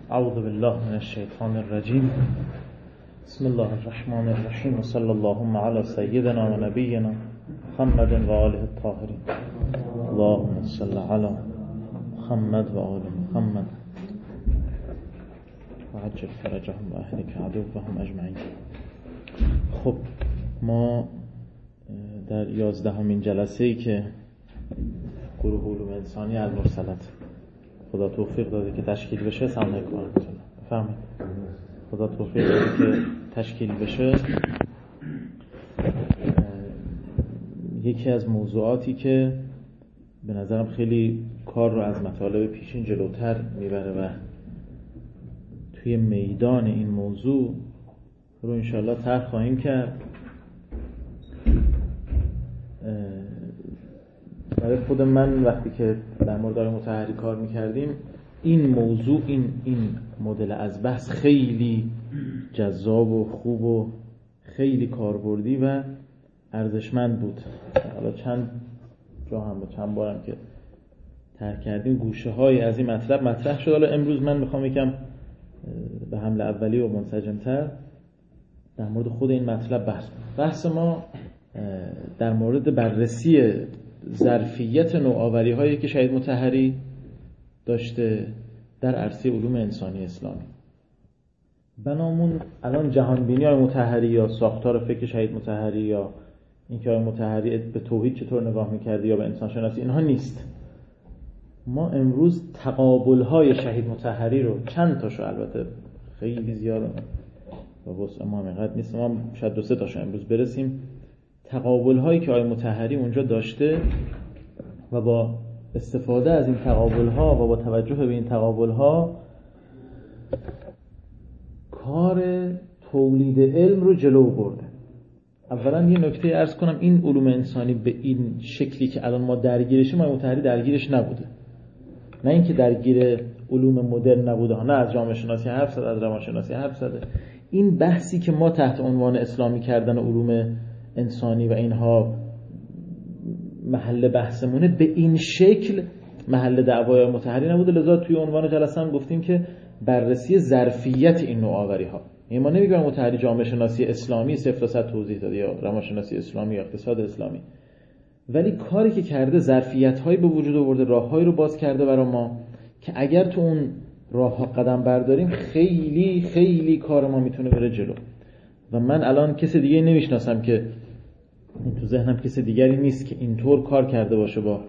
اعوذ بالله من الشیطان الرجیم. بسم الله الرحمن الرحیم و صلی اللهم علی سیدنا و نبینا محمد و آله الطاهرین. اللهم صل علی محمد و آل محمد و عجل فرجهم و اهلک عدوهم اجمعین. خب ما در 11مین جلسه‌ای که گروه علوم انسانی المرسلات خدا توفیق داده که تشکیل بشه، سلام علیکم و رحمت الله. بفرمایید. خدا توفیق داده که تشکیل بشه. یکی از موضوعاتی که به نظرم خیلی کار رو از مطالب پیشین جلوتر میبره و توی میدان این موضوع رو انشالله طرح خواهیم کرد. برای خود من وقتی که در مورد آقای مطهری کار میکردیم، این موضوع این مدل از بحث خیلی جذاب و خوب و خیلی کاربردی و ارزشمند بود. حالا چند جا هم چند بارم که طرح کردیم گوشه های از این مطرح شد. حالا امروز من میخوام یکم به حمله اولی و منسجم‌تر در مورد خود این مطلب بحث ما در مورد بررسی ظرفیت نوآوری هایی که شهید مطهری داشته در عرصه علوم انسانی اسلامی. بنامون الان جهانبینی های مطهری یا ساختار فکر شهید مطهری یا اینکه آقای مطهری به توحید چطور نگاه میکرده یا به انسان شناسی، اینها نیست. ما امروز تقابل های شهید مطهری رو چند تاشو، البته خیلی زیاد و واسه ما اینقدر نیست، ما شاید 2-3 تاشو امروز برسیم، تقابل هایی که آقای مطهری اونجا داشته و با استفاده از این تقابل ها و با توجه به این تقابل ها کار تولید علم رو جلو برده. اولا یه نکته عرض کنم، این علوم انسانی به این شکلی که الان ما درگیرشیم آقای مطهری درگیرش نبوده. نه اینکه درگیر علوم مدرن نبوده، نه از جامعه شناسی حرف زده، از روانشناسی حرف زده. این بحثی که ما تحت عنوان اسلامی کردن علوم انسانی و اینها محل بحثمونه، به این شکل محل دعوای مطهری نبوده. لذا توی عنوان جلسه هم گفتیم که بررسی ظرفیت این نوآوری ها. یعنی ما نمیگیم مطهری جامعه شناسی اسلامی 0% توضیح داده یا روانشناسی اسلامی یا اقتصاد اسلامی، ولی کاری که کرده ظرفیت هایی به وجود آورده، راههایی رو باز کرده برای ما که اگر تو اون راه ها قدم برداریم خیلی خیلی کار ما میتونه بره جلو. و من الان کسی دیگه نمیشناسم که این تو ذهنم کسی دیگری نیست که اینطور کار کرده باشه با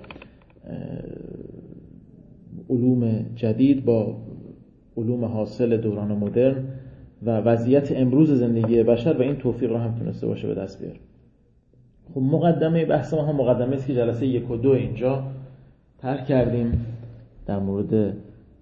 علوم جدید، با علوم حاصل دوران مدرن و وضعیت امروز زندگی بشر و این توفیق رو هم تونسته باشه به دست بیاره. خب مقدمه بحث ما هم مقدمه است که جلسه 1 و 2 اینجا طرح کردیم در مورد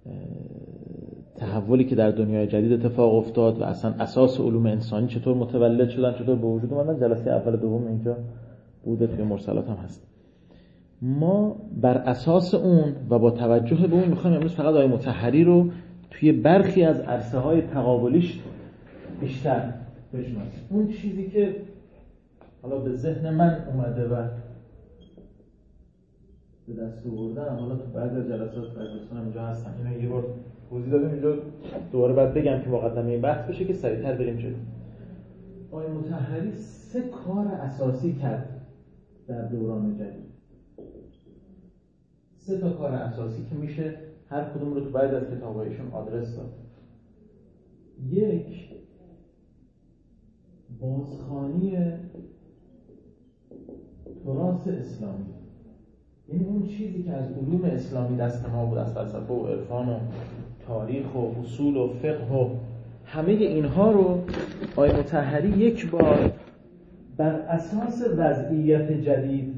تحولی که در دنیای جدید اتفاق افتاد و اصلا اساس علوم انسانی چطور متولد شدن، چطور به وجود اومدن. جلسه اول و دوم اینجا بوده، توی مرسلات هم هست. ما بر اساس اون و با توجه به اون میخوایم امروز فقط آقای مطهری رو توی برخی از عرصه های تقابلیش بیشتر بشناسیم. اون چیزی که حالا به ذهن من اومده و به دست آوردم، حالا تو بعضی از جلسات دوستان اینجا هستن، اینو یه بار توضیح دادیم اینجا، دوباره بعد بگم که مقدمه این بحث بشه که سریعتر بریم جلو. آقای مطهری 3 کار اساسی کرد در دوران جدید. 3 تا کار اساسی که میشه هر کدوم رو تو بعضی از کتابایشون آدرس داد. 1 بازخوانی تراث اسلامی، یعنی اون چیزی که از علوم اسلامی دست ما بود، از فلسفه و عرفان و تاریخ و اصول و فقه و همه اینها رو آقای مطهری یک بار بر اساس وضعیت جدید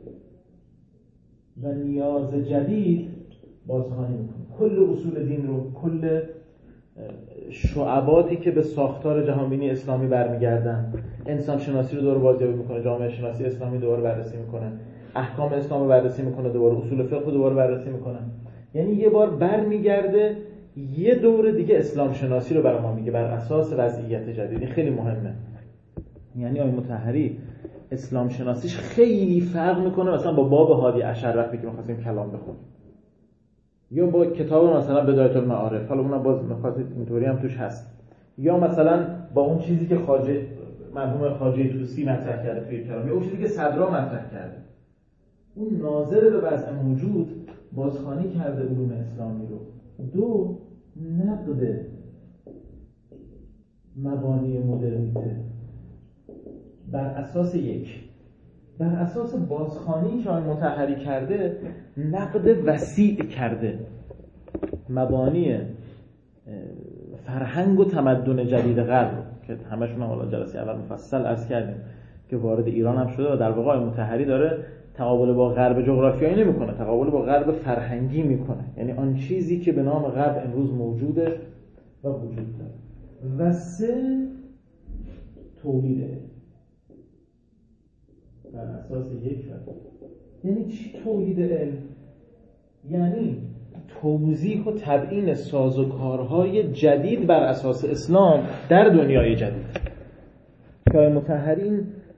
و نیاز جدید بازخوانی میکنه. کل اصول دین رو، کل شعباتی که به ساختار جهانبینی اسلامی برمیگردن، انسان شناسی رو دوباره بازیابی میکنه، جامعه شناسی اسلامی دوباره بررسی میکنه، احکام اسلام رو بررسی میکنه، دوباره اصول فقه رو دوباره بررسی میکنه. یعنی یه بار برمیگرده یه دور دیگه اسلام شناسی رو برای ما میگه بر اساس وضعیت جدید. این خیلی مهمه. یعنی آقای مطهری اسلام شناسیش خیلی فرق میکنه مثلا با باب هادی عشر وقتی که می‌خواستیم کلام بخونیم. یا با کتاب مثلا بدایت المعارف، حالا اونم باز مخاطب اینطوری هم توش هست، یا مثلا با اون چیزی که مرحوم خواجه طوسی مطرح کرده توی کلام، یا اون چیزی که صدرا مطرح کرده. اون ناظر به وضع موجود بازخوانی کرده علوم اسلامی رو. دو، نقد مبانی مدرنیته بر اساس بر اساس بازخوانی که آقای مطهری کرده، نقد وسیع کرده مبانی فرهنگ و تمدن جدید غرب که همشون هم حالا جلسه اول مفصل عرض کردیم که وارد ایران هم شده و در واقع آقای مطهری داره تقابل با غرب جغرافیایی نمیکنه، تقابل با غرب فرهنگی میکنه. یعنی آن چیزی که به نام غرب امروز موجوده و وجود داره. و سه، تولیده بر اساس یک فرد. یعنی چی تولید علم؟ یعنی توضیح و تبیین سازوکارهای جدید بر اساس اسلام در دنیای جدید. که آقای مطهری این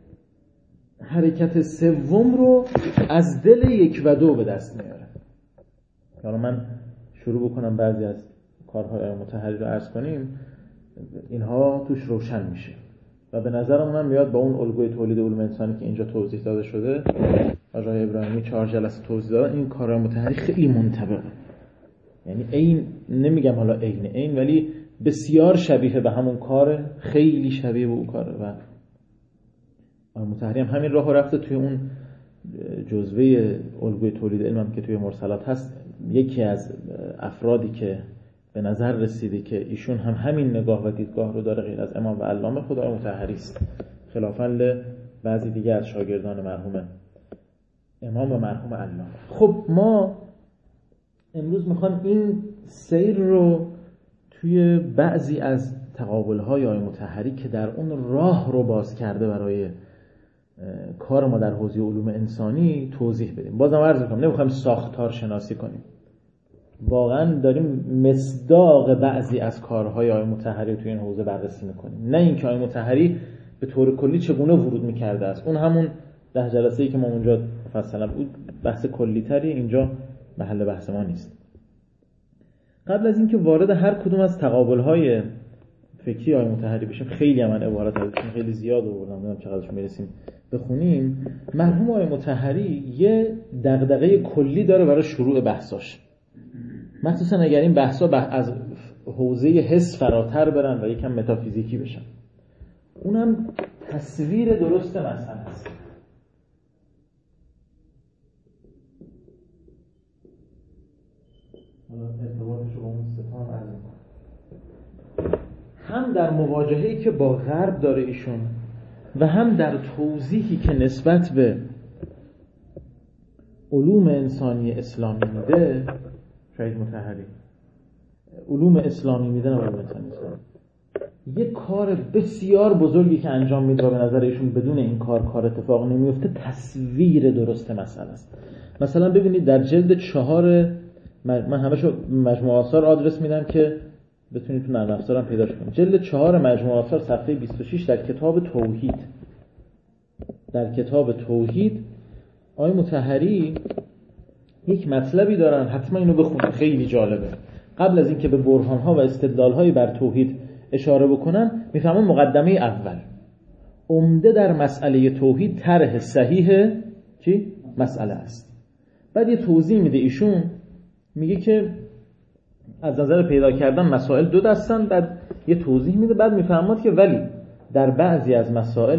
حرکت سوم رو از دل 1 و 2 به دست میاره. حالا من شروع بکنم بعضی از کارهای آقای مطهری رو عرض کنیم، اینها توش روشن میشه و به نظرم هم میاد با اون الگوی تولید علوم انسانی که اینجا توضیح داده شده، آقای ابراهیمی 4 جلسه توضیح دادن، این کارهای مطهری خیلی منطبقه. یعنی این نمیگم حالا عین ولی بسیار شبیه به همون کاره، خیلی شبیه به اون کاره. و آقای مطهری هم همین راهو رفته. توی اون جزوه الگوی تولید علم هم که توی مرسلات هست، یکی از افرادی که به نظر رسیده که ایشون هم همین نگاه و دیدگاه رو داره غیر از امام و علامه، خود آقای مطهری است، خلافاً بعضی دیگه از شاگردان مرحوم امام و مرحوم علامه. خب ما امروز میخوام این سیر رو توی بعضی از تقابل‌های آقای مطهری که در اون راه رو باز کرده برای کار ما در حوزه علوم انسانی توضیح بدیم. بازم عرض می‌کنم نمیخوایم ساختار شناسی کنیم، واقعا داریم مصداق بعضی از کارهای آقای مطهری توی این حوزه بررسی میکنیم، نه اینکه آقای مطهری به طور کلی چگونه ورود میکرده است. اون همون 10 جلسه‌ای که ما اونجا مفصلا بود بحث کلی‌تری، اینجا محل بحث ما نیست. قبل از اینکه وارد هر کدوم از تقابل‌های فکری آقای مطهری بشیم، خیلی من عبارت ازشون خیلی زیاد آوردم، نمیدونم چقدرش میرسیم بخونیم. مرحوم آقای مطهری یه دغدغه کلی داره برای شروع بحثاش، مخصوصا اگر این بحثا از حوزه حس فراتر برن و یکم متافیزیکی بشن. اونم تصویر درست مسئله است. حالا ارتباطش رو با اون ستان عرض می‌کنم. هم در مواجهه‌ای که با غرب داره ایشون و هم در توضیحی که نسبت به علوم انسانی اسلامی میده، شاید مطهری علوم اسلامی میده نه علوم انسانی اسلامی، یک کار بسیار بزرگی که انجام میده و به نظر ایشون بدون این کار اتفاق نمیفته، تصویر درست مسئله است. مثلا ببینید در جلد 4 من همشو مجموعه آثار آدرس میدم که بتونید تو نرم افزارم پیداش کنید. جلد 4 مجموعه آثار صفحه 26 در کتاب توحید. در کتاب توحید آقای مطهری یک مطلبی دارن، حتما اینو بخونید، خیلی جالبه. قبل از اینکه به برهان‌ها و استدلال‌های بر توحید اشاره بکنن، میفهمن مقدمه اول عمده در مسئله توحید طرح صحیح چی؟ مسئله است. بعد یه توضیح میده ایشون، میگه که از نظر پیدا کردن مسائل 2 دستن، بعد یه توضیح میده، بعد میفهمد که ولی در بعضی از مسائل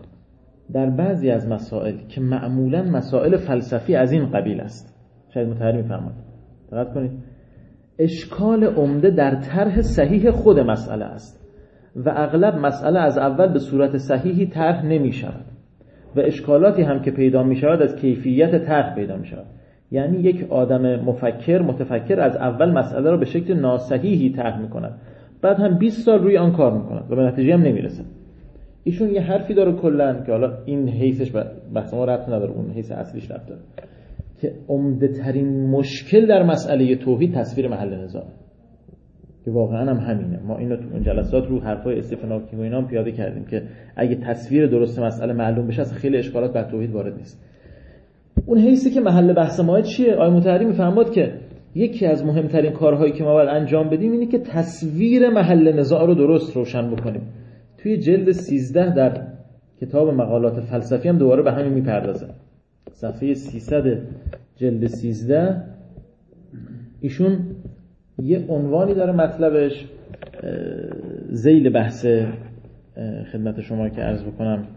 که معمولاً مسائل فلسفی از این قبیل است، شاید مطهری میفهمد، دقت کنید، اشکال عمده در طرح صحیح خود مسئله است و اغلب مسئله از اول به صورت صحیحی طرح نمی شود و اشکالاتی هم که پیدا می شود از کیفیت طرح پیدا می شود. یعنی یک آدم متفکر از اول مسئله را به شکل ناصحیحی طرح می کند، بعد هم 20 سال روی آن کار می کند و به نتیجه هم نمی رسد. ایشون یه حرفی داره کلن که حالا این حیثش بحث ما ربط نداره، اون حیث اصلیش ربط داره، که عمده ترین مشکل در مسئله توحید تصویر محل نزاع، که واقعا هم همینه. ما اینو تو اون جلسات رو حرفای استیفن هاکینگ و اینا هم پیاده کردیم که اگه تصویر درست مسئله معلوم بشه اصلا خیلی اشکالات بر توحید وارد نیست. اون حیثی که محل بحث ما چیه؟ آقای مطهری میفهمد که یکی از مهمترین کارهایی که ما باید انجام بدیم اینه که تصویر محل نزاع رو درست روشن بکنیم. توی جلد 13 در کتاب مقالات فلسفی هم دوباره به همین میپردازه. صفحه 300 جلد 13 ایشون یه عنوانی داره، مطلبش ذیل بحث خدمت شما که عرض بکنم،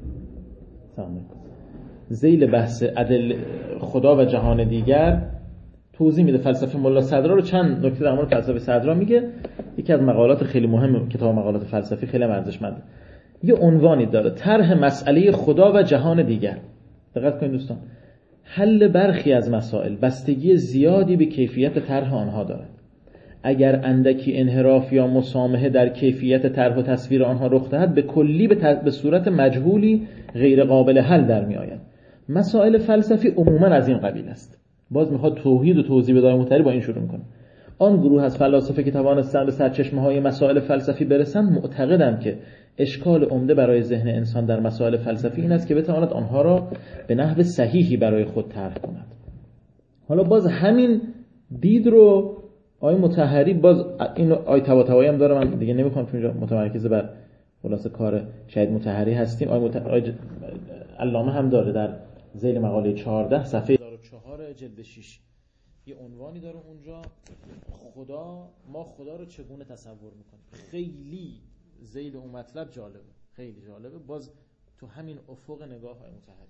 ذیل بحث عدل خدا و جهان دیگر توضیح میده. فلسفه ملا صدرا رو چند نکته در مورد فلسفه صدرا میگه. یکی از مقالات خیلی مهم کتاب مقالات فلسفی، خیلی ارزشمنده. یه عنوانی داره، طرح مسئله خدا و جهان دیگر. دقت کنید دوستان، حل برخی از مسائل بستگی زیادی به کیفیت طرح آنها دارد. اگر اندکی انحراف یا مسامحه در کیفیت طرح و تصویر آنها رخ دهد، به کلی به صورت مجهولی غیر قابل حل در می آید. مسائل فلسفی عموما از این قبیل است. باز میخواد توحید و توضیح بدای متری با این شروع میکنه. آن گروه از فلاسفه که توانستند به سرچشمه‌های مسائل فلسفی برسند معتقدند که اشکال عمده برای ذهن انسان در مسائل فلسفی این است که بتواند آنها را به نحو صحیحی برای خود طرح کند. حالا باز همین دید رو آقای مطهری، باز این آیه طباطبایی هم داره، من دیگه نمیخوام چون اینجا متمرکز بر خلاصه کار شهید مطهری هستیم. آیه علامه هم داره در ذیل مقاله 14 صفحه 1004 جلد 6 یه عنوانی داره اونجا، ما خدا رو چگونه تصور میکنیم. خیلی ذیل اون مطلب جالبه، خیلی جالبه. باز تو همین افق نگاه های مطهری،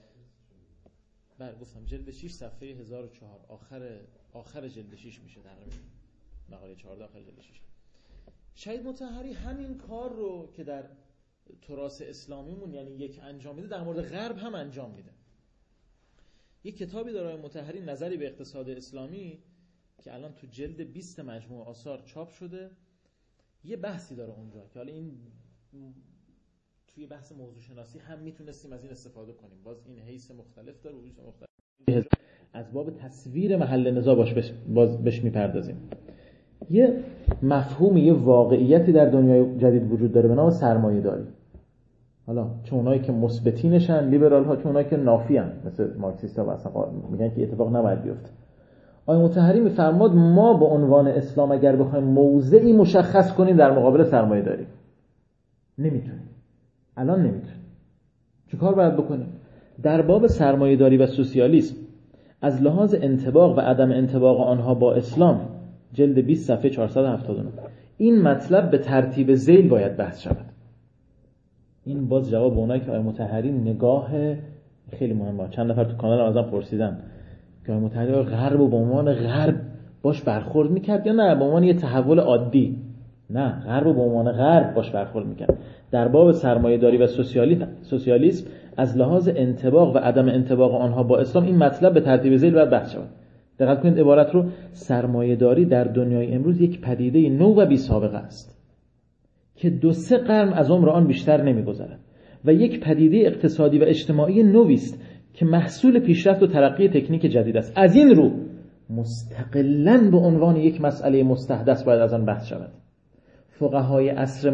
گفتم جلد 6 صفحه 1004 آخر جلد 6 میشه تقریبا، مقاله 14 آخر جلد 6. شهید مطهری همین کار رو که در تراث اسلامیمون یعنی یک انجام میده، در مورد غرب هم انجام میده. یک کتابی داره مطهری، نظری به اقتصاد اسلامی، که الان تو جلد 20 مجموع آثار چاپ شده. یه بحثی داره اونجا که حالا این توی بحث موضوع شناسی هم میتونستیم از این استفاده کنیم. باز این حیث مختلف داره، وجود مختلف. از باب تصویر محل نزاع بهش میپردازیم. یه مفهومی، یه واقعیتی در دنیای جدید وجود داره به نام سرمایه‌داری. حالا چه اونایی که مثبتینشن لیبرال ها، چه اونایی که نافیان مثل مارکسیستا و اصلا میگن که اتفاق نباید بیفته. آقای مطهری میفرماد ما به عنوان اسلام اگر بخوایم موضعی مشخص کنیم در مقابل سرمایه‌داری، نمیتونیم. الان نمیتونیم. چیکار باید بکنیم؟ در باب سرمایه‌داری و سوسیالیسم از لحاظ انطباق و عدم انطباق آنها با اسلام، جلد 20 صفحه 479، این مطلب به ترتیب ذیل باید بحث شود. این باز جواب اونایی که آقای مطهری نگاه خیلی مهمه. چند نفر تو کانال ازم پرسیدن که آقای مطهری غرب و به عنوان غرب باش برخورد میکرد یا نه به عنوان یه تحول عادی؟ نه، غرب و به عنوان غرب باش برخورد میکرد. در باب سرمایه‌داری و سوسیالیسم از لحاظ انطباق و عدم انطباق آنها با اسلام، این مطلب به ترتیب ذیل باید بحث شود. دقت کنید عبارت رو، سرمایه‌داری در دنیای امروز یک پدیده نو و بی سابقه است که 2-3 قرن از عمر آن بیشتر نمی‌گذرد و یک پدیده اقتصادی و اجتماعی نوی است که محصول پیشرفت و ترقی تکنیک جدید است. از این رو مستقلاً به عنوان یک مسئله مستحدث باید از آن بحث شود. فقهای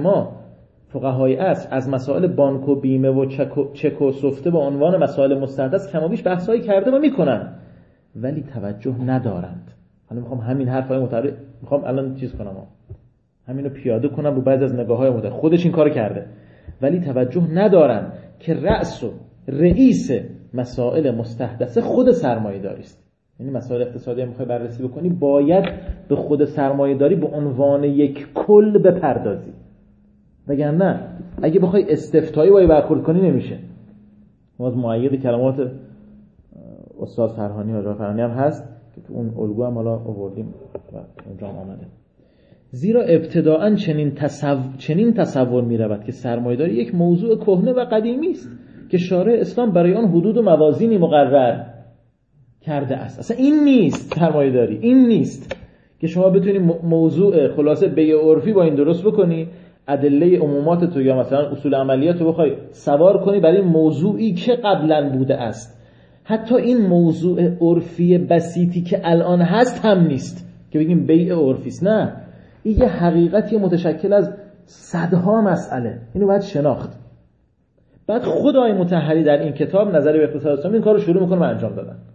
عصر از مسائل بانک و بیمه و چک و سفته به عنوان مسائل مستحدث کم و بیش بحث‌هایی کرده و می‌کنن، ولی توجه ندارند. حالا میخوام همین حرفای مطهری میخوام الان چیز کنم، همینو پیاده کنم رو بعضی از نگاه‌های مطهری. خودش این کارو کرده ولی توجه ندارن که رئیس مسائل مستحدثه خود سرمایه‌داری است. یعنی مسائل اقتصادی میخوای بررسی بکنی، باید به خود سرمایه‌داری به عنوان یک کل بپردازی، وگرنه اگه بخوای استفتایی باید برخورد کنی نمیشه. باز مؤید کلمات استاد فرهانی و فرهانی هم هست که تو اون الگو هم حالا آوردیم و اونجا هم آمده. زیرا ابتداءً چنین تصور می رود که سرمایه‌داری یک موضوع کهنه و قدیمی است که شارع اسلام برای آن حدود و موازینی مقرر کرده است. اصلا این نیست سرمایه‌داری، این نیست که شما بتونی موضوع خلاصه بیع عرفی با این درست بکنی، ادله عمومات تو یا مثلا اصول عملیات رو بخوای سوار کنی برای موضوعی که قبلا بوده است. حتی این موضوع عرفی بسیطی که الان هست هم نیست که بگیم بیع عرفی است. نه، این یه حقیقتی متشکل از صدها مسئله، اینو باید شناخت. بعد خدای مطهری در این کتاب نظری به اقتصاد اسلامی این کارو شروع میکنه و انجام دادن.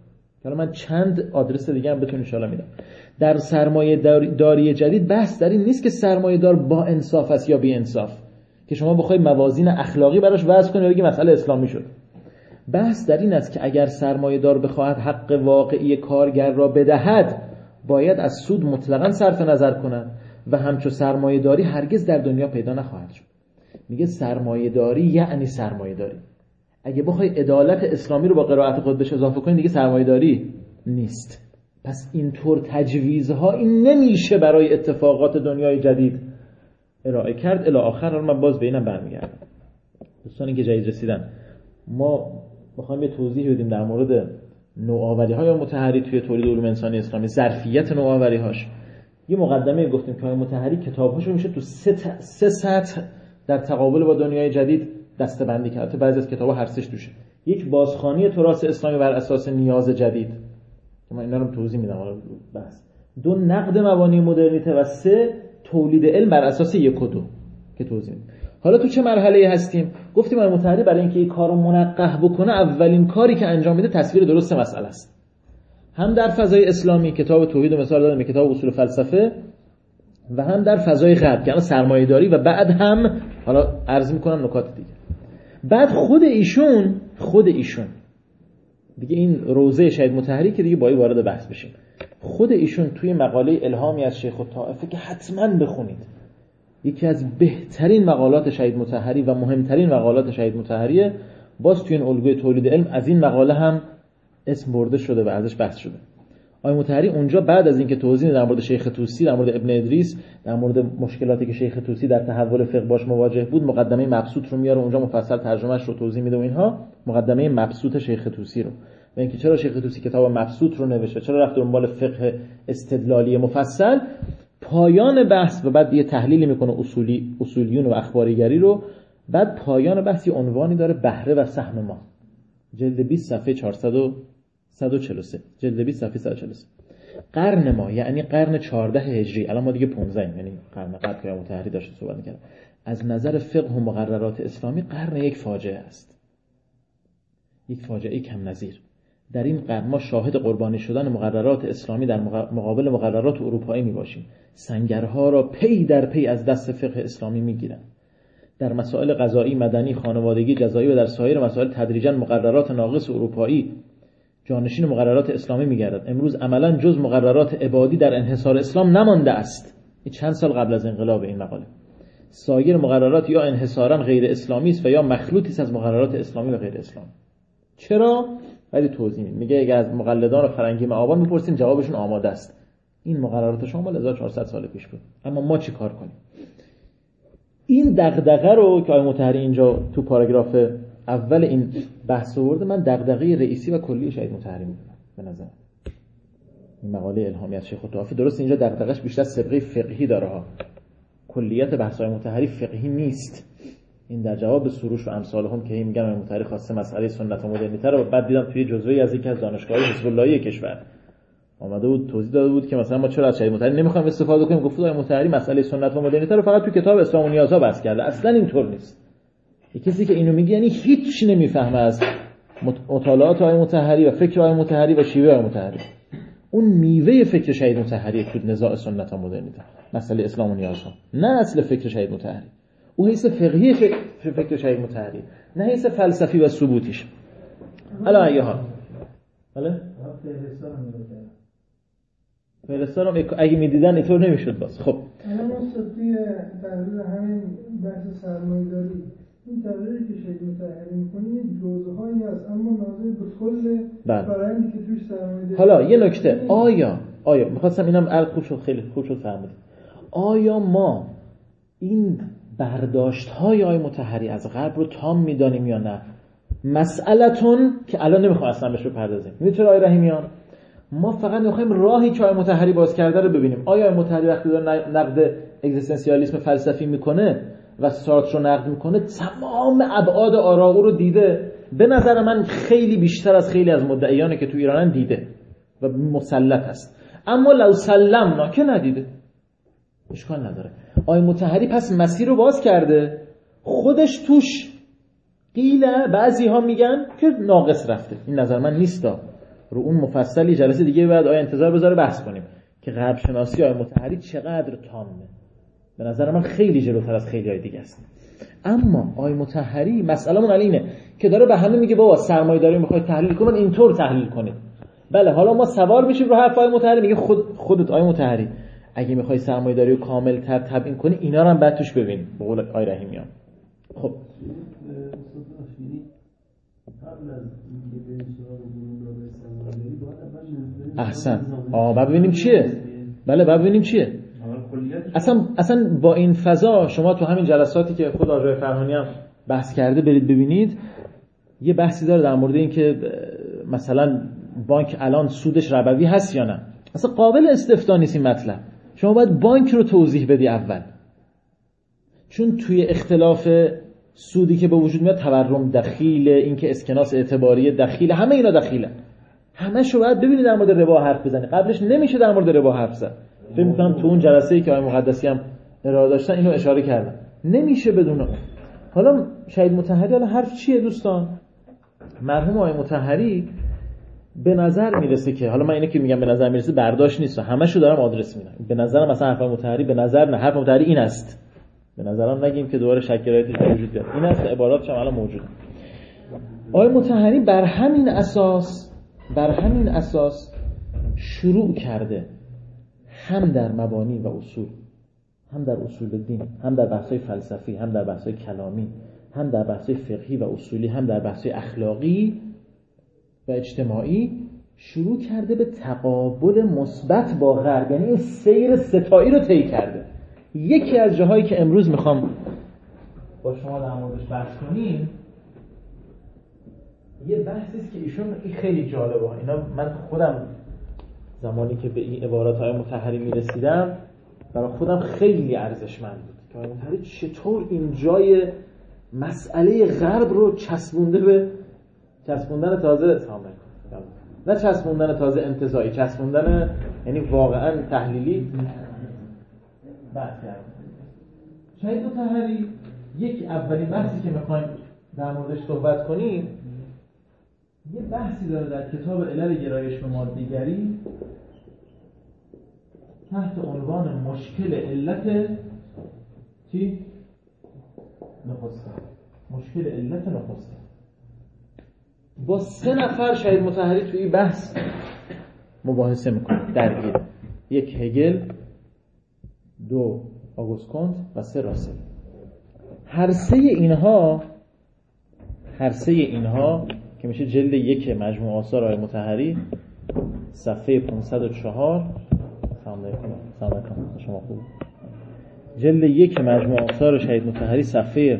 حالا من چند آدرس دیگه هم بهتون ان شاءالله میدم. در سرمایه داری جدید بحث در این نیست که سرمایه دار با انصاف است یا بی انصاف، که شما بخوای موازین اخلاقی براش وضع کنی و بگی مسئله اسلامی شد. بحث در این است که اگر سرمایه دار بخواهد حق واقعی کارگر را بدهد، باید از سود مطلقاً صرف نظر کند و همچو سرمایه داری هرگز در دنیا پیدا نخواهد شد. میگه سرمایه داری یعنی سرمایه داری. اگه بخوای عدالت اسلامی رو با قرائت خود بهش اضافه کنی دیگه سرمایه داری نیست. پس اینطور تجویزها این نمیشه برای اتفاقات دنیای جدید ارائه کرد. الی آخر من باز به اینم برمیگردم. دوستانی که جدید رسیدن، ما میخوایم یه توضیح بدیم در مورد نوآوری‌های مطهری توی تولید علوم انسانی اسلامی، ظرفیت نوآوری‌هاش. یه مقدمه گفتیم که مطهری کتاب‌هاشو میشه تو سه سطح در تقابل با دنیای جدید دسته‌بندی کرد. بعضی از کتاب‌ها هر سه‌اش توشه. یک بازخوانی تراث اسلامی بر اساس نیاز جدید که من اینا رو توضیح میدم حالا بس. 2 نقد مبانی مدرنیته و 3 تولید علم بر اساس 1 و 2 که توضیح میدم. حالا تو چه مرحله هستیم؟ گفتیم مطهری برای اینکه این کارو منقح بکنه اولین کاری که انجام میده تصویر درست مسئله است. هم در فضای اسلامی کتاب توحید و مثال دادم، کتاب اصول فلسفه، و هم در فضای غرب که سرمایه‌داری، و بعد هم حالا عرض میکنم نکات دیگه. بعد خود ایشون دیگه این روزه شهید مطهری که دیگه باید وارد بحث بشیم. خود ایشون توی مقاله الهامی از شیخ الطائفه که حتما بخونید، یکی از بهترین مقالات شهید مطهری و مهمترین مقالات شهید مطهریه، باز توی این الگوی تولید علم از این مقاله هم اسم برده شده و ازش بحث شده. آقای مطهری اونجا بعد از اینکه توضیح در مورد شیخ طوسی، در مورد ابن ادریس، در مورد مشکلاتی که شیخ طوسی در تحول فقه باش مواجه بود، مقدمه مبسوط رو میاره اونجا مفصل ترجمهش رو توضیح میده و اینها، مقدمه مبسوط شیخ طوسی رو، و اینکه چرا شیخ طوسی کتاب مبسوط رو نوشته، چرا رفت دنبال فقه استدلالی مفصل. پایان بحث و بعد یه تحلیلی میکنه اصولیون و اخباریگری رو. بعد پایان بحث یه عنوانی داره، بهره و سهم ما، جلد 20 صفحه 143. جلد 20 صفحه 143. قرن ما یعنی قرن 14 هجری، الان ما دیگه 15 یعنی قرن قبل که مطهری داشت صحبت می‌کرد. از نظر فقه و مقررات اسلامی قرن یک فاجعه است، یک فاجعه کم نظیر. در این قرن ما شاهد قربانی شدن مقررات اسلامی در مقابل مقررات اروپایی میباشیم. سنگرها را پی در پی از دست فقه اسلامی میگیرند. در مسائل قضایی، مدنی، خانوادگی، جزایی و در سایر مسائل تدریجاً مقررات ناقص اروپایی جانشین مقررات اسلامی میگردد. امروز عملاً جز مقررات عبادی در انحصار اسلام نمانده است. این چند سال قبل از انقلاب این مقاله. سایر مقررات یا انحصاراً غیر اسلامی است و یا مخلوطی است از مقررات اسلامی و غیر اسلامی. چرا؟ ولی توضیح میگه اگه از مقلدان فرنگی معابان بپرسین جوابشون آماده است. این مقررات شما مال 1400 سال پیش بود. اما ما چی کار کنیم؟ این دغدغه رو که آقای مطهری اینجا تو پاراگراف اول این بحث آورده، من دغدغه رئیسی و کلی شهید مطهری میدونم. به نظر این مقاله الهامی از شیخ الطائفه درست اینجا دغدغه‌اش بیشتر سابقه فقهی داره ها. کلیت بحث‌های مطهری فقهی نیست. این در جواب به سروش و امثالهم که میگن آقای مطهری خواسته مسئله سنت و مدرنیته رو، بعد دیدم توی جزوه‌ای از یکی از دانشگاه‌های حزب اللهی کشور آمده بود توضیح داده بود که مثلا ما چرا از شهید مطهری نمی‌خوایم استفاده کنیم. گفت آقای مطهری مسئله سنت و مدرنیته رو فقط تو کتاب اسلام و نیازها بحث کرده. اصلاً اینطور نیست. کسی که اینو میگه یعنی هیچ نمیفهمه از مطالعات آقای مطهری و فکر آقای مطهری و شیوه آقای مطهری. اون میوه فکر شهید مطهری تو نزاع سنت و مدرنیته، مسئله اسلام و نیازها، نه اصل فکر شهید مطهری. او حیث فقهی فکر شهید مطهری، نه حیث فلسفی و ثبوتیش. حالا ایها بله فهرستان هم اگه میدیدن اینطور نمیشد باز. خب الان ما صدی تحلیل همین بحث سرمایه‌داری، این تحلیلی که شهید مطهری می‌کنه یک جزئهایی هست اما ناظر به کل فرآیندی که توش سرمایه‌داری. حالا یه نکته، آیا می‌خواستم اینم خیلی خوب شد فهمیدید. آیا ما این برداشت‌های آقای مطهری از غرب رو تام می‌دانیم یا نه؟ مسئله‌تون که الان نمی‌خوام اصلا بهش بپردازیم. می‌دونید چرا آقای رحیمیان؟ ما فقط می‌خوایم راهی که آقای مطهری باز کرده رو ببینیم. آیا آقای مطهری وقتی داره نقد اگزیستانسیالیسم فلسفی میکنه و سارتر رو نقد میکنه تمام ابعاد آرا او رو دیده؟ به نظر من خیلی بیشتر از خیلی از مدعیانی که تو ایرانن دیده و مسلط است. اما لو سلمنا که ندیده، اشکال نداره. آقای مطهری پس مسیر رو باز کرده، خودش توش قیله بعضی ها میگن که ناقص رفته. این نظر من نیستا، رو اون مفصلی جلسه دیگه بعد انتظار بذاره بحث کنیم که غرب شناسی آقای مطهری چقدر تامه. به نظر من خیلی جلوتر از خیلی های دیگه است. اما آقای مطهری مسئله‌مون اینه که داره به همه میگه بابا سرمایه‌داری میخوای تحلیل کنید اینطور تحلیل کنید. بله حالا ما سوار میشیم رو حرف آقای مطهری، میگه خودت آقای مطهری اگه میخوای سرمایه‌داری رو کامل تر تبیین کنی اینا رو هم بعد توش ببین به قول آقای رحیمیان. خب احسن بعد ببینیم چیه. بله بعد ببینیم چیه. اصلا با این فضا شما تو همین جلساتی که خود آقای فرهانی هم بحث کرده برید ببینید، یه بحثی داره در مورد این که مثلا بانک الان سودش ربوی هست یا نه. اصلا قابل استفتاء نیست این مطلب. شما باید بانک رو توضیح بدی اول، چون توی اختلاف سودی که به وجود میاد تورم دخیله، این که اسکناس اعتباری دخیله، همه اینا دخیله. همه‌شو باید ببینید در مورد ربا حرف بزنی. قبلش نمیشه در مورد ربا حرف زد. فکر می‌کنم تو اون جلسه‌ای که آقای مقدسی هم ارائه داشتن اینو اشاره کردن. نمیشه بدون اون. حالا شهید مطهری حالا حرف چیه دوستان؟ مرحوم آقای مطهری به نظر میرسه که حالا من اینه که میگم به نظر میرسه برداشت نیست، همه‌شو دارم آدرس میدم. به نظرم مثلا حرف مطهری به نظر نه، حرف مطهری این است. به نظرم نگیم که دوباره شک رایتش وجود بیاد. این است عباراتش هم الان موجوده. آقای مطهری بر همین اساس شروع کرده هم در مبانی و اصول، هم در اصول دین، هم در بحث‌های فلسفی، هم در بحث‌های کلامی، هم در بحث‌های فقهی و اصولی، هم در بحث‌های اخلاقی و اجتماعی شروع کرده به تقابل مثبت با غرب، یعنی این سیر ستایی رو طی کرده. یکی از جاهایی که امروز میخوام با شما در موردش بحث کنیم یه بحثی است که ایشون خیلی جالبه. اینا من خودم زمانی که به این عبارات‌های مطهری میرسیدم برای خودم خیلی ارزشمند بود که مطهری چطور این جای مسئله غرب رو چسبوندن تازه نه چسبوندن تازه انتزاعی، چسبوندن یعنی واقعا تحلیلی بحث کرد. شهید مطهری یک اولین بحثی که میخوایم در موردش صحبت کنیم یه بحثی داره در کتاب علل گرایش به مادیگری تحت عنوان مشکل علت نخسته. مشکل علت نخسته. با 3 نفر شهید مطهری توی این بحث مباحثه میکنه درگیر. 1 هگل، 2 آگوست کونت و 3 راسل. هر سه اینها که میشه جلد 1 مجموع آثار آقای مطهری صفحه 504 شما خوب جلد 1 مجموع آثار شهید مطهری صفحه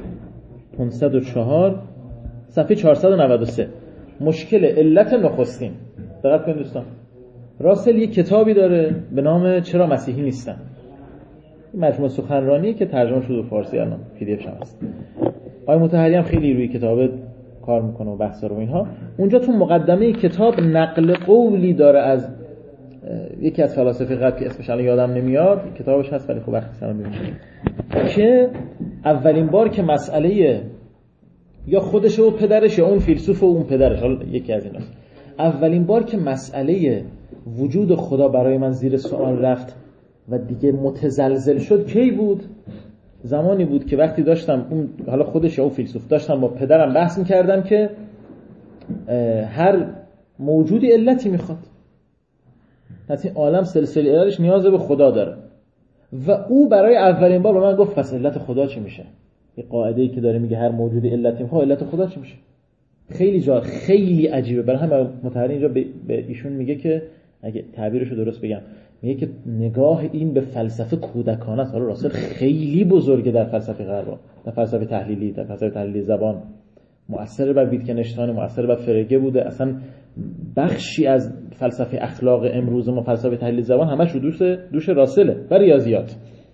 504 صفحه 493 مشکل علت نخستین. دقت کنید دوستان. راسل یک کتابی داره به نام چرا مسیحی نیستن. این مجموعه سخنرانیه که ترجمه شده به فارسی، الان پی دی اف هم هست. آقای مطهری هم خیلی روی کتاب کار میکنه و بحثا رو اینها. اونجا تو مقدمه کتاب نقل قولی داره از یکی از فلاسفه غرب که اسمش الان یادم نمیاد، کتابش هست ولی خب وقتی سلام میبینیم، که اولین بار که مسئله یا خودش و پدرش یا اون فیلسوف و اون پدرش، حالا یکی از ایناست، اولین بار که مسئله وجود خدا برای من زیر سوال رفت و دیگه متزلزل شد کی بود؟ زمانی بود که وقتی داشتم اون حالا خودش یا اون فیلسوف داشتم با پدرم بحث می‌کردم که هر موجودی علتی میخواد، پس این عالم سلسله علتش نیاز به خدا داره و او برای اولین بار به من گفت پس علت خدا چی میشه؟ یه قاعده‌ای که داره میگه هر موجودی علتی میخواد، علت خدا چی میشه؟ خیلی عجیبه. برای همین مطهری اینجا به ایشون میگه که اگه تعبیرشو درست بگم میگه که نگاه این به فلسفه کودکانه است. حالا راسل خیلی بزرگه در فلسفه غرب، در فلسفه تحلیلی، در فلسفه تحلیلی زبان، مؤثر بر ویتکنشتاین، مؤثر بر فرگه بوده. اصلا بخشی از فلسفه اخلاق امروز ما فلسفه تحلیلی زبان همش رو دوش راسله و ریاضیات.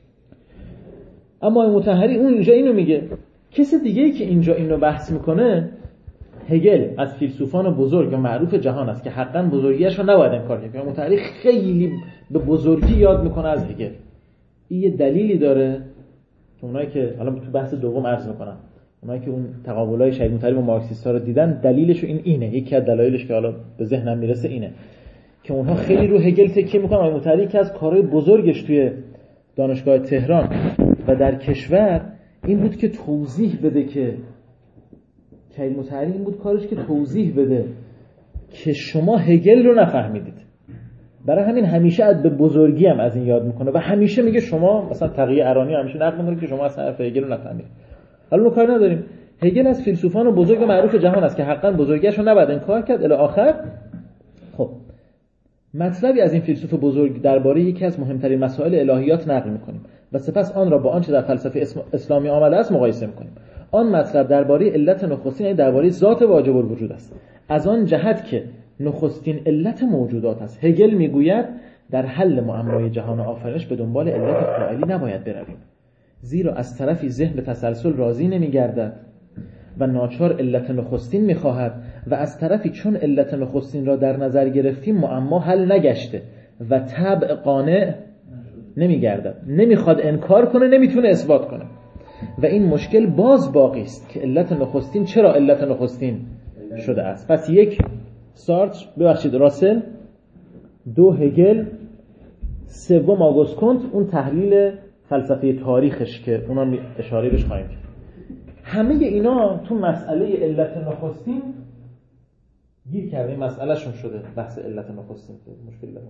اما مطهری اون اینجا اینو میگه. کسی دیگه‌ای که اینجا اینو بحث میکنه هگل از فیلسوفان بزرگ و معروف جهان است که حقاً بزرگیش رو نباید انکار کرد. مطهری خیلی به بزرگی یاد میکنه از هگل. این یه دلیلی داره که اونایی که حالا تو بحث دوم عرض میکنم، اونایی که اون تقابلای شهید مطهری با مارکسیست‌ها رو دیدن دلیلش اینه، یکی از دلایلش که حالا به ذهنم میرسه اینه که اونها خیلی رو هگل تکیه میکنن. شهید مطهری که از کارهای بزرگش توی دانشگاه تهران و در کشور این بود که توضیح بده که شهید مطهری این بود کارش که توضیح بده که شما هگل رو نفهمیدید. برای همین همیشه به بزرگی هم از این یاد میکنه و همیشه میگه شما مثلا تقیه ارانی همیشه نقل میکنه که شما اصلا حرف هگل رو نفهمید. حالا اون کار نداریم، هگل از فیلسوفان بزرگ و معروف جهان است که حقاً بزرگیش رو نباید انکار کرد الی آخر. خب مطلبی از این فیلسوف بزرگ درباره یکی از مهمترین مسائل الهیات نقل میکنیم و سپس آن را با آنچه در فلسفه اسلامی آمده است مقایسه میکنیم. آن مطلب درباره علت نخستین یعنی درباره ذات واجب الوجود است، از آن جهت که نخستین علت موجودات است. هگل میگوید در حل معمای جهان آفرینش به دنبال علت فاعلی نباید برویم، زیرا از طرفی ذهن به تسلسل راضی نمیگردد و ناچار علت نخستین میخواهد و از طرفی چون علت نخستین را در نظر گرفتیم معما حل نگشته و طبع قانع نمیگردد، نمیخواد انکار کنه، نمیتونه اثبات کنه و این مشکل باز باقی است که علت نخستین چرا علت نخستین شده است. پس یک سارتر، راسل، دو هگل، سوم آگوست کنت، اون تحلیل فلسفه تاریخش که اونا اشاره بهش خواهیم کرد. همه اینا تو مسئله علت نخستین گیر کرده، این مسئله شون شده بحث علت نخستین مشکل داره.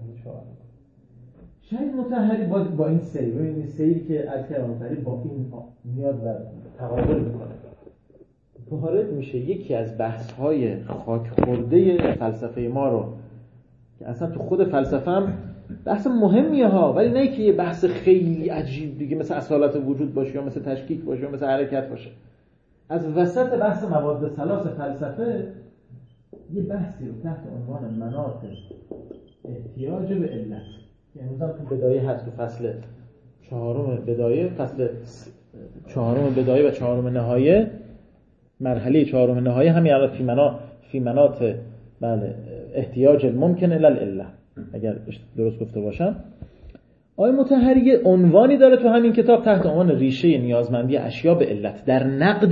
شهید مطهری با این سیر، این سیری که از کلام مطهری با این میاد و تقابل میکنه وارد میشه یکی از بحث‌های خاک خورده فلسفه ما رو که اصلا تو خود فلسفه هم بحث مهمیه ها، ولی نه که یه بحث خیلی عجیب دیگه مثل اصالت وجود باشه یا مثل تشکیک باشه یا مثل حرکت باشه. از وسط بحث مواد ثلاث فلسفه یه بحثی رو تحت عنوان مناط احتیاج به علت، امروز هم تو بدایه هست، تو فصل چهارم بدایه، فصل چهارم بدایه و چهارم نهایه، مرحله چهارم نهایه همین الان فی مناط بله احتیاج الممکن الی العله اگر درست گفته باشم. آقای مطهری یه عنوانی داره تو همین کتاب تحت عنوان ریشه نیازمندی اشیا به علت در نقد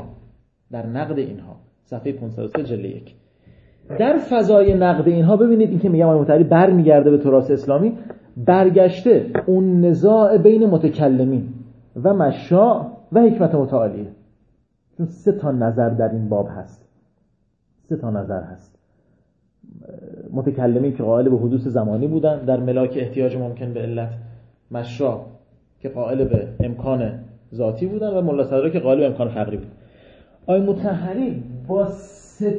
اینها، صفحه 503 جلد 1. در فضای نقد اینها ببینید این که میگم آقای مطهری برمیگرده به تراث اسلامی، برگشته اون نزاع بین متکلمین و مشاع و حکمت متعالیه، چون 3 نظر در این باب هست. 3 نظر هست. متکلمین که قائل به حدوث زمانی بودن در ملاک احتیاج ممکن به علت، مشاع که قائل به امکان ذاتی بودن و ملا صدرا که قائل به امکان فقری بودن. آقای مطهری با 3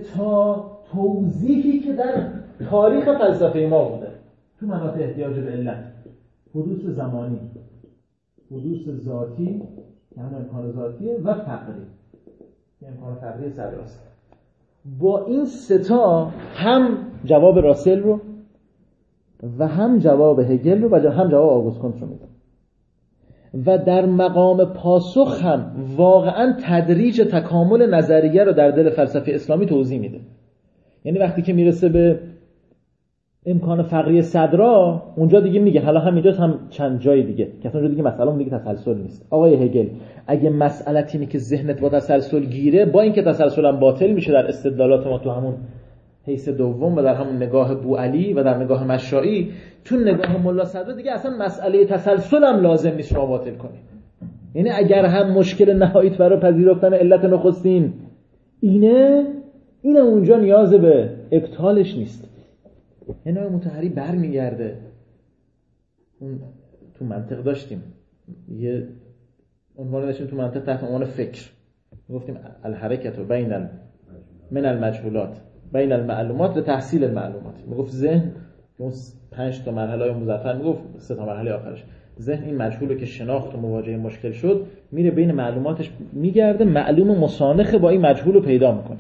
توضیحی که در تاریخ فلسفه ما بوده تو مناط احتیاج به علت، حدوث زمانی، حدوث ذاتی که هم امکان ذاتیه و فقری که امکان فقری صدراست، با این 3 هم جواب راسل رو و هم جواب هگل رو و هم جواب آگوست کنت رو میده و در مقام پاسخ هم واقعا تدریج تکامل نظریه رو در دل فلسفه اسلامی توضیح میده. یعنی وقتی که میرسه به امکان فقری صدرا اونجا دیگه میگه، حالا همینجاست هم چند جای دیگه که اصلا اونجا دیگه مسئله اون دیگه تسلسل نیست. آقای هگل اگه مسئله‌ت اینه که ذهنت با تسلسل گیره، با اینکه تسلسل هم باطل میشه در استدلالات ما تو همون حیث دوم و در همون نگاه بوعلی و در نگاه مشائی، تو نگاه ملا صدرا دیگه اصلا مسئله تسلسل هم لازم نیست شما باطل کنید. یعنی اگر هم مشکل نهاییت برای پذیرفتن علت نخستین اینه اونجا نیاز به ابطالش نیست. یعنی مطهری برمیگرده، اون تو منطق داشتیم یه عنوان داشتیم تو منطق تحت عنوان فکر، گفتیم الحرکت بین من المجهولات بین المعلومات و تحصیل المعلومات. میگفت ذهن که اون 5 مرحله مظفر، میگفت 3 مرحله آخرش، ذهن این مجهوله که شناخت و مواجهه مشکل شد میره بین معلوماتش میگرده، معلوم مسانخه با این مجهول رو پیدا میکنه.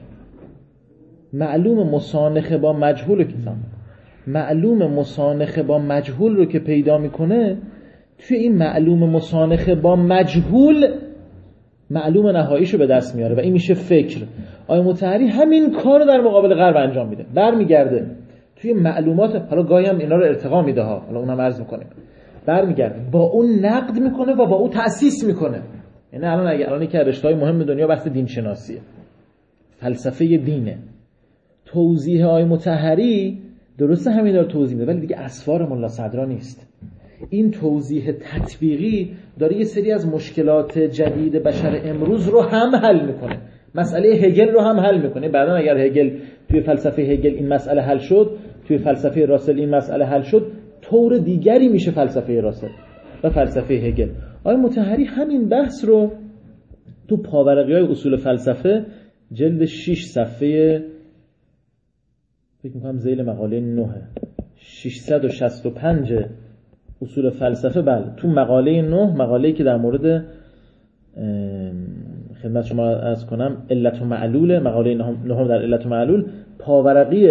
معلوم مسانخه با مجهول رو که پیدا میکنه، توی این معلوم مسانخه با مجهول معلوم نهاییشو به دست میاره و این میشه فکر. آقای مطهری همین کارو در مقابل غرب انجام میده، برمیگرده توی معلومات، حالا گاهی هم اینا رو ارتقا میده ها، حالا اونم عرض میکنیم، برمیگرده با اون نقد میکنه و با اون تأسیس میکنه. یعنی الان که رشته‌های مهم دنیا بحث دین شناسیه، فلسفه دینه. توضیح آقای مطهری درسته همین داره توضیح میده، ولی دیگه اسفار ملا صدرا نیست. این توضیح تطبیقی داره یه سری از مشکلات جدید بشر امروز رو هم حل میکنه. مسئله هگل رو هم حل میکنه. بعداً اگر هگل توی فلسفه هگل این مسئله حل شد، توی فلسفه راسل این مسئله حل شد، طور دیگری میشه فلسفه راسل و فلسفه هگل. آقای مطهری همین بحث رو تو پاورقی‌های اصول فلسفه جلد 6 صفحه فکر می‌کنم ذیل مقاله 9 665 اصول فلسفه، بله تو مقاله 9، مقاله‌ای که در مورد خدمت شما عرض کنم علت و معلول، مقاله 9 در علت و معلول، پاورقی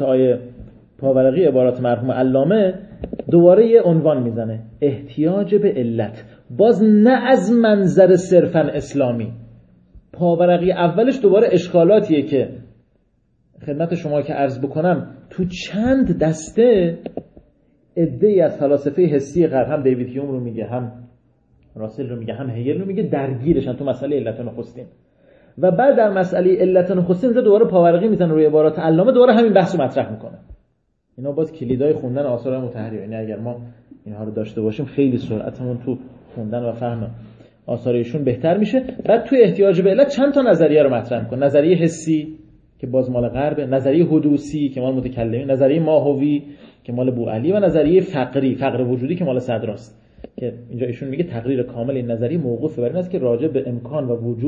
عبارات مرحوم علامه دوباره یه عنوان میزنه: احتیاج به علت، باز نه از منظر صرفاً اسلامی. پاورقی اولش دوباره اشکالاتیه که خدمت شما که عرض بکنم تو چند دسته عده‌ای از فلاسفه حسی غرب، هم دیوید هیوم رو میگه، هم راسل رو میگه، هم هگل رو میگه، درگیرشن تو مسئله علت نخستین. و بعد در مسئله علت نخستین اونجا دوباره پاورقی میزنه روی عبارات علامه، دوباره همین بحث رو مطرح میکنه. اینا باز کلیدای خوندن آثار مطهری، یعنی اگر ما اینها رو داشته باشیم خیلی سرعتمون تو خوندن و فهم آثار ایشون بهتر میشه. بعد توی احتیاج به علت چند تا نظریه رو مطرح میکنه: نظریه حسی که باز مال غربه، نظریه حدوثی که مال متکلمین، نظریه ماهوی که مال بوعلی، و نظریه فقر وجودی که مال صدراست. که اینجا ایشون میگه تقریر کامل این نظریه موقوف بر این است که راجع به امکان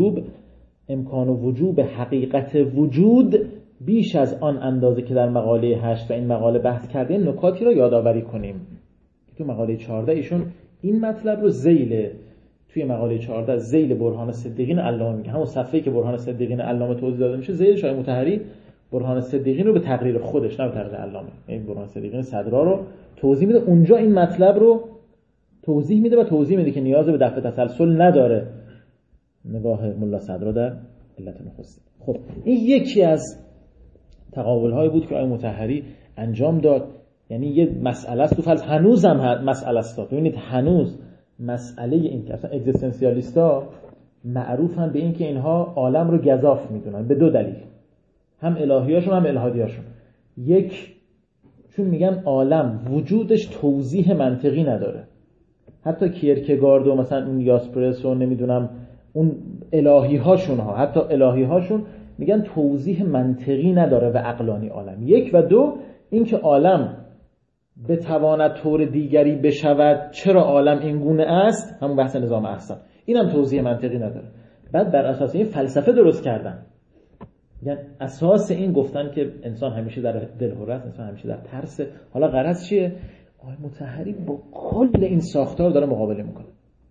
و وجوب حقیقت وجود بیش از آن اندازه که در مقاله 8 و این مقاله بحث کردیم نکاتی را یادآوری کنیم. تو مقاله 14 ایشون این مطلب رو توی مقاله 14 ذیل برهان صدیقین علامه میگه، همون صفحه‌ای که برهان صدیقین علامه توضیح داده میشه، ذیلش آقای مطهری برهان صدیقین رو به تقریر خودش، نه به تقریر علامه، این برهان صدیقین صدرا رو توضیح میده. اونجا این مطلب رو توضیح میده و توضیح میده که نیاز به دفع تسلسل نداره نگاه ملا صدرا در علت نخستین. خب این یکی از تقابل‌هایی بود که آقای مطهری انجام داد. یعنی یه مسئله است تو فلسفه، هنوزم مسئله است. ببینید هنوز مسئله این که اصلا اگزیستانسیالیستا معروفن به این که اینها عالم رو گزاف میدونن به دو دلیل، هم الهیاشون هم الحادیاشون. یک، چون میگن عالم وجودش توضیح منطقی نداره. حتی کیرکگارد و مثلا اون یاسپرس و نمیدونم اون الهی‌هاشون ها، حتی الهی‌هاشون میگن توضیح منطقی نداره و عقلانی عالم. یک و دو، این که عالم بتواند طور دیگری بشود، چرا عالم این گونه است، همون بحث نظام احسن، اینم توضیح منطقی نداره. بعد بر اساس این فلسفه درست کردن. یعنی اساس این گفتن که انسان همیشه در دلهره است، انسان همیشه در ترس. حالا غرض چیه؟ آقای مطهری با کل این ساختار داره مقابله میکنه.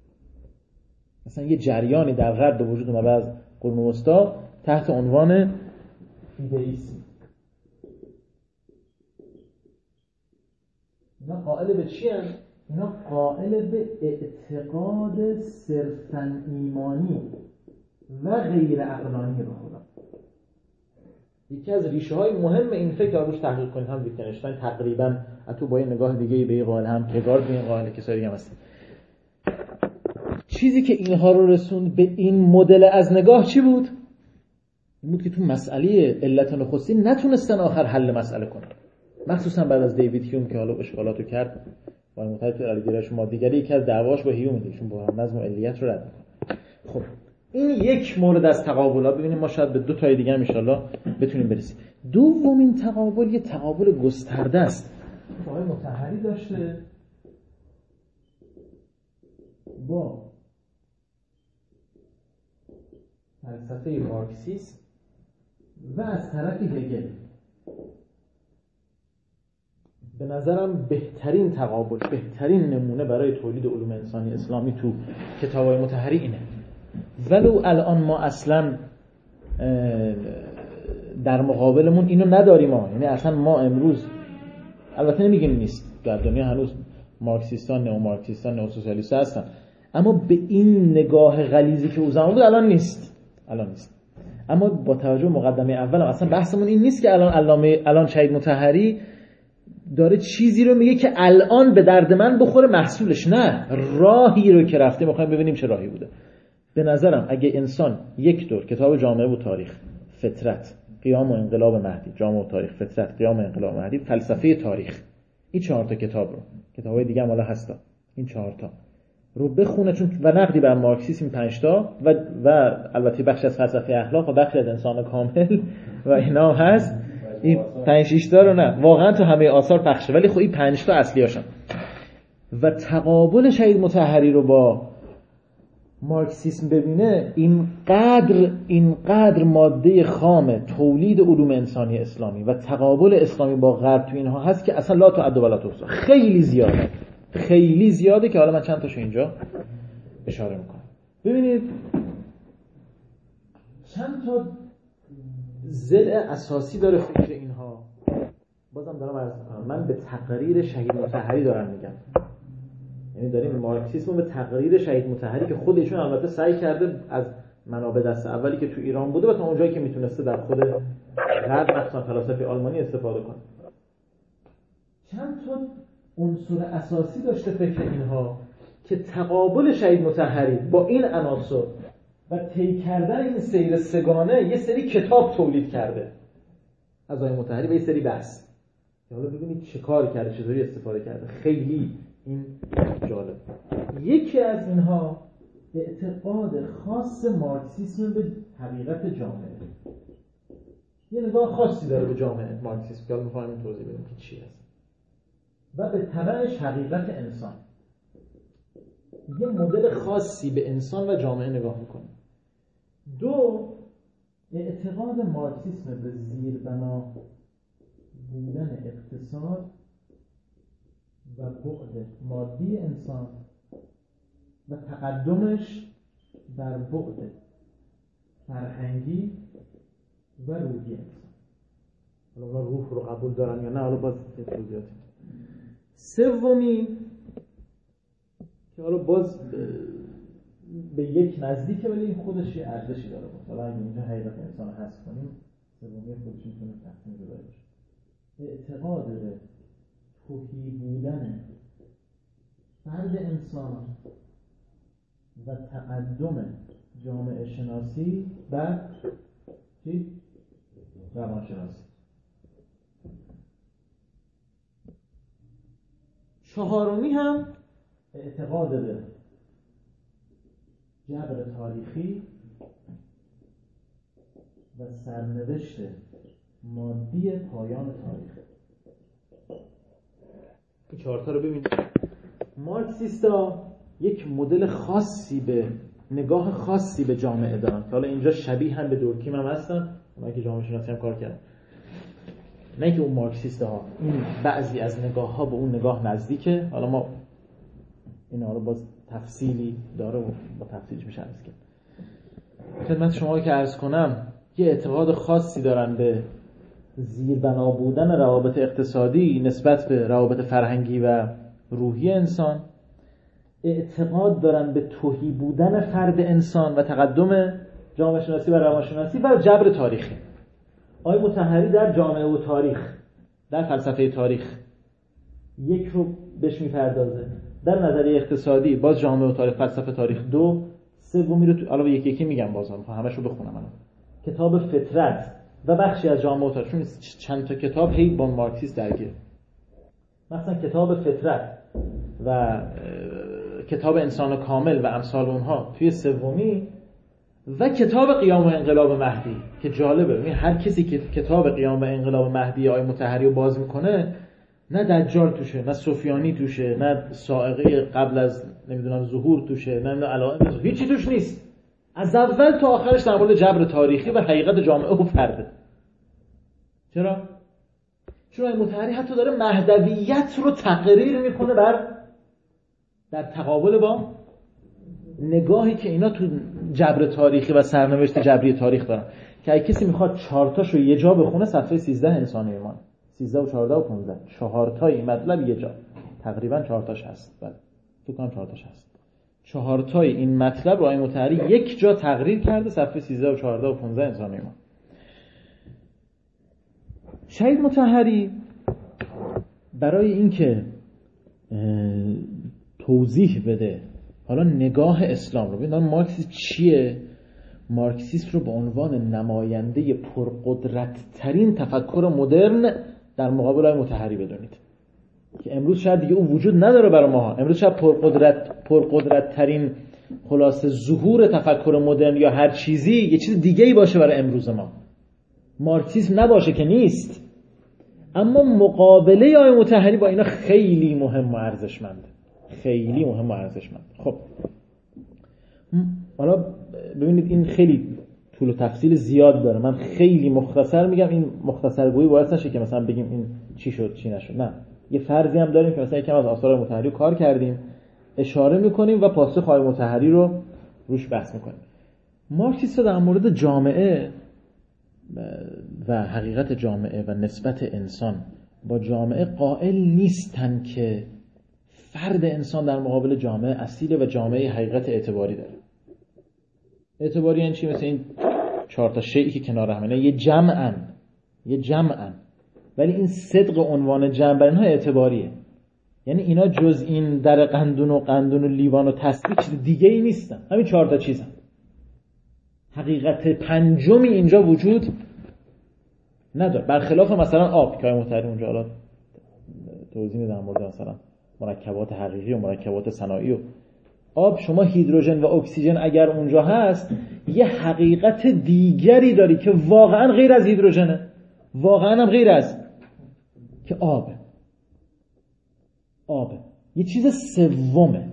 مثلا یه جریانی در غرب به وجود اومده از قرون وسطی تحت عنوان ایدئیسم. اینا قائل به چی هستند؟ اینا قائل به اعتقاد صرفاً ایمانی و غیر عقلانی به خدا. یکی از ریشه های مهم این فکر رو روش تحقیق کنید، هم ویتگنشتاین تقریباً حتی با یه نگاه دیگه به این قائل، هم کگارد به این قائل، کسایی دیگه هم هستن. چیزی که اینها رو رسوند به این مدل از نگاه چی بود؟ این بود که تو مسئله علت نخستین نتونستن آخر حل مسئله کنن، مخصوصا بعد از دیوید هیوم که حالا اشکالاتو کرد با متعلق علیگرایش مادیگری. یکی از دعواش با هیوم دیگه، چون با نظم و علیت رو رد میکنه. خب این یک مورد از تقابل‌ها. ببینیم ما شاید به دو تای دیگه هم ان شاءالله بتونیم برسیم. دومین تقابل یه تقابل گسترده است که آقای مطهری داشته با فلسفه مارکسیسم و از طرف هگل. به نظرم بهترین تقابل، بهترین نمونه برای تولید علوم انسانی اسلامی تو کتاب‌های مطهری اینه. ولو الان ما اصلا در مقابلمون اینو نداریم یعنی اصلا ما امروز، البته نمیگیم نیست، در دنیا هنوز مارکسیستان، نئومارکسیستان، نئوسوسیالیست هستن، اما به این نگاه غلیظی که او زمان بود الان نیست. اما با توجه مقدمه اول اصلا بحثمون این نیست که الان شهید مطهری داره چیزی رو میگه که الان به درد من بخوره محصولش، نه، راهی رو که رفته میخوایم ببینیم چه راهی بوده. به نظرم اگه انسان یک دور کتاب جامعه و تاریخ، فطرت، قیام و انقلاب مهدی، جامعه و تاریخ، فطرت، قیام و انقلاب مهدی، فلسفه تاریخ، این 4 تا کتاب رو، کتابای دیگه هم حالا هستا، این 4 تا رو بخونه، چون و نقدی بر مارکسیسم 5 تا و البته بخش از فلسفه اخلاق و بخش از انسان کامل و اینا هست. این 5-6 تا رو نه واقعا تو همه آثار پخشه، ولی خب این 5 تا اصلی هاشن. و تقابل شهید مطهری رو با مارکسیسم ببینه، اینقدر ماده خام تولید علوم انسانی اسلامی و تقابل اسلامی با غرب تو اینها هست که اصلا لا تعد ولا تحصی، خیلی زیاده که حالا من چند تاشو اینجا اشاره میکنم. ببینید چند تا ضلع اساسی داره فکر اینها. بازم دارم عرض میکنم من به تقریر شهید مطهری دارم میگم، یعنی داریم مارکسیسم به تقریر شهید مطهری که خودشون البته سعی کرده از منابع دست اولی که تو ایران بوده و تا اونجایی که میتونسته در خود غرب مخصوصا فلاسفه آلمانی استفاده کنه. چند تا عنصر اساسی داشته فکر اینها که تقابل شهید مطهری با این عناصر و طی کردن این سیر سگانه یه سری کتاب تولید کرده از آقای مطهری و یه سری بحث. حالا ببینید چه کار کرده، چطوری استفاده کرده، خیلی این جالب. یکی از اینها اعتقاد خاص مارکسیسم به حقیقت جامعه، یه نگاه خاصی داره به جامعه مارکسیسم که حالا می‌خوایم توضیح بدیم که چی هست، و به تبعش حقیقت انسان. یه مدل خاصی به انسان و جامعه نگاه میکنه. 2 اعتقاد مارکسیسم به زیربنا بودن اقتصاد و بعد مادی انسان و تقدمش در بعد فرهنگی و روحی انسان. حالا روح رو قبول دارن یا نه، حالا باز توضیحات. 3 که حالا باز به یک نزدیکه ولی این خودش یه ارزشی داره. مثلا اگه اینجا حقیقت انسان رو حذف کنیم، 3 خودش میتونه تقسیم جدا بشه. اعتقاد به توحی بودن فرد انسان و تقدم جامعه شناسی و روانشناسی. 4 هم اعتقاد به جبر تاریخی و سرنوشت مادی پایان تاریخ. این 4 تا رو ببینید. مارکسیستا یک مدل خاصی به نگاه خاصی به جامعه دارن که حالا اینجا شبیه هم به دورکیم هم هستن، من که جامعه شناسی هم کار کردم. نه که اون مارکسیستا این بعضی از نگاه ها به اون نگاه نزدیکه، حالا ما اینا رو باز تفصیلی داره و با تفصیلش میشه عرض کرد. خدمت شما که عرض کنم یه اعتقاد خاصی دارن به زیربنا بودن روابط اقتصادی نسبت به روابط فرهنگی و روحی انسان، اعتقاد دارن به توحی بودن فرد انسان و تقدم جامعه شناسی و روانشناسی و جبر تاریخی. آقای مطهری در جامعه و تاریخ، در فلسفه تاریخ یک رو بهش میپردازه، در نظریه اقتصادی باز جامعه و تاریخ، فلسفه تاریخ 2، 3 رو تو علاوه یکی میگم، بازم همش رو بخونم الان. کتاب فطرت و بخشی از جامعه و تاریخ، چون چند تا کتاب هی با مارکسیسم درگیر. مثلا کتاب فطرت و کتاب انسان کامل و امثال اونها توی 3 و کتاب قیام و انقلاب مهدی که جالبه. ببین هر کسی که کتاب قیام و انقلاب مهدی آقای مطهری رو باز میکنه، نه دجال توشه، نه سفیانی توشه، نه صاعقه قبل از نمیدونم ظهور توشه، نه علائم، هیچی توش نیست. از اول تا آخرش در مورد جبر تاریخی و حقیقت جامعه و فرده. چرا؟ چون آقای مطهری حتی داره مهدویت رو تقریر میکنه در تقابل با نگاهی که اینا تو جبر تاریخی و سرنوشت جبری تاریخ دارن. که اگه کسی میخواد 4 تاشو یه جا بخونه، صفحه 13 انسان ایمان، 13 و 14 و 15، 4 تا این مطلب یه جا، تقریبا 4 تاش هست. بله فکر کنم 4 تاش هست. 4 تا این مطلب رو آقای مطهری یک جا تقریر کرده، صفحه 13 و 14 و 15 انسان ایمان. شهید مطهری برای اینکه توضیح بده حالا نگاه اسلام رو ببینید. مارکسیسم چیه؟ مارکسیسم رو به عنوان نماینده پرقدرت ترین تفکر مدرن در مقابل آقای مطهری بدونید که امروز شاید دیگه اون وجود نداره برای ما. امروز شاید پرقدرت ترین خلاصه ظهور تفکر مدرن یا هر چیزی یه چیز دیگه‌ای باشه برای امروز ما. مارکسیسم نباشه که نیست، اما مقابله آقای مطهری با اینا خیلی مهم و ارزشمند، خیلی مهم و ارزشمند. خب حالا ببینید این خیلی طول و تفصیل زیاد داره، من خیلی مختصر میگم. این مختصر گویی باعث نشه که مثلا بگیم این چی شد چی نشد، نه، یه فرضی هم داریم که مثلا یکم از آثار مطهری کار کردیم، اشاره میکنیم و پاسخ آقای مطهری رو روش بحث میکنیم. مارکسیست‌ها در مورد جامعه و حقیقت جامعه و نسبت انسان با جامعه قائل نیستن که فرد انسان در مقابل جامعه اصیله و جامعه حقیقت اعتباری داره. اعتباری یعنی چی؟ مثل این 4 تا شیئی که کنار همه یه جمعن ولی این صدق عنوان جمع بر اینها اعتباریه. یعنی اینا جز این در قندون و لیوان و تسبیح چیز دیگه ای نیستن، همین 4 تا چیزن. حقیقت پنجمی اینجا وجود نداره، برخلاف مثلا آب که مطهری اونجا حالا توضیح میدم در مورد مثلا مرکبات حقیقی و مرکبات صناعی و آب. شما هیدروژن و اکسیژن اگر اونجا هست یه حقیقت دیگری داری که واقعا غیر از هیدروژنه، واقعا هم غیر از که آبه. یه چیز سومه.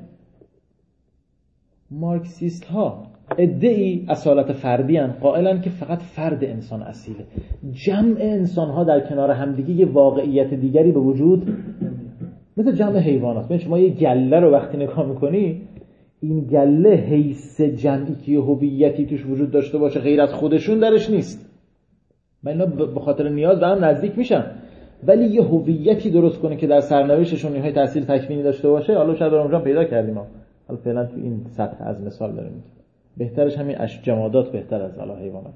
مارکسیست ها ادعی اصالت فردی هن، قائلن که فقط فرد انسان اصیله، جمع انسان ها در کنار همدیگه یه واقعیت دیگری به وجود، مثل جمع حیوانات. ببین شما یه گله رو وقتی نگاه میکنی، این گله حیث جمعی که هویتی توش وجود داشته باشه غیر از خودشون درش نیست، اینا به خاطر نیاز به هم نزدیک میشن، ولی یه هویتی درست کنه که در سرنوشتشون یه تأثیر تکوینی داشته باشه. حالا شاید اونجا پیدا کردیم، حالا فعلا تو این سطح از مثال داریم، بهترش همین جمادات بهتر از حیوانات.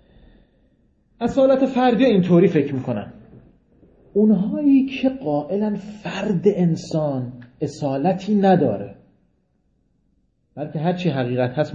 اصالت فردی اینطوری فکر میکنن، اونهایی که قائلن فرد انسان اصالتی نداره، بلکه هرچی حقیقت هست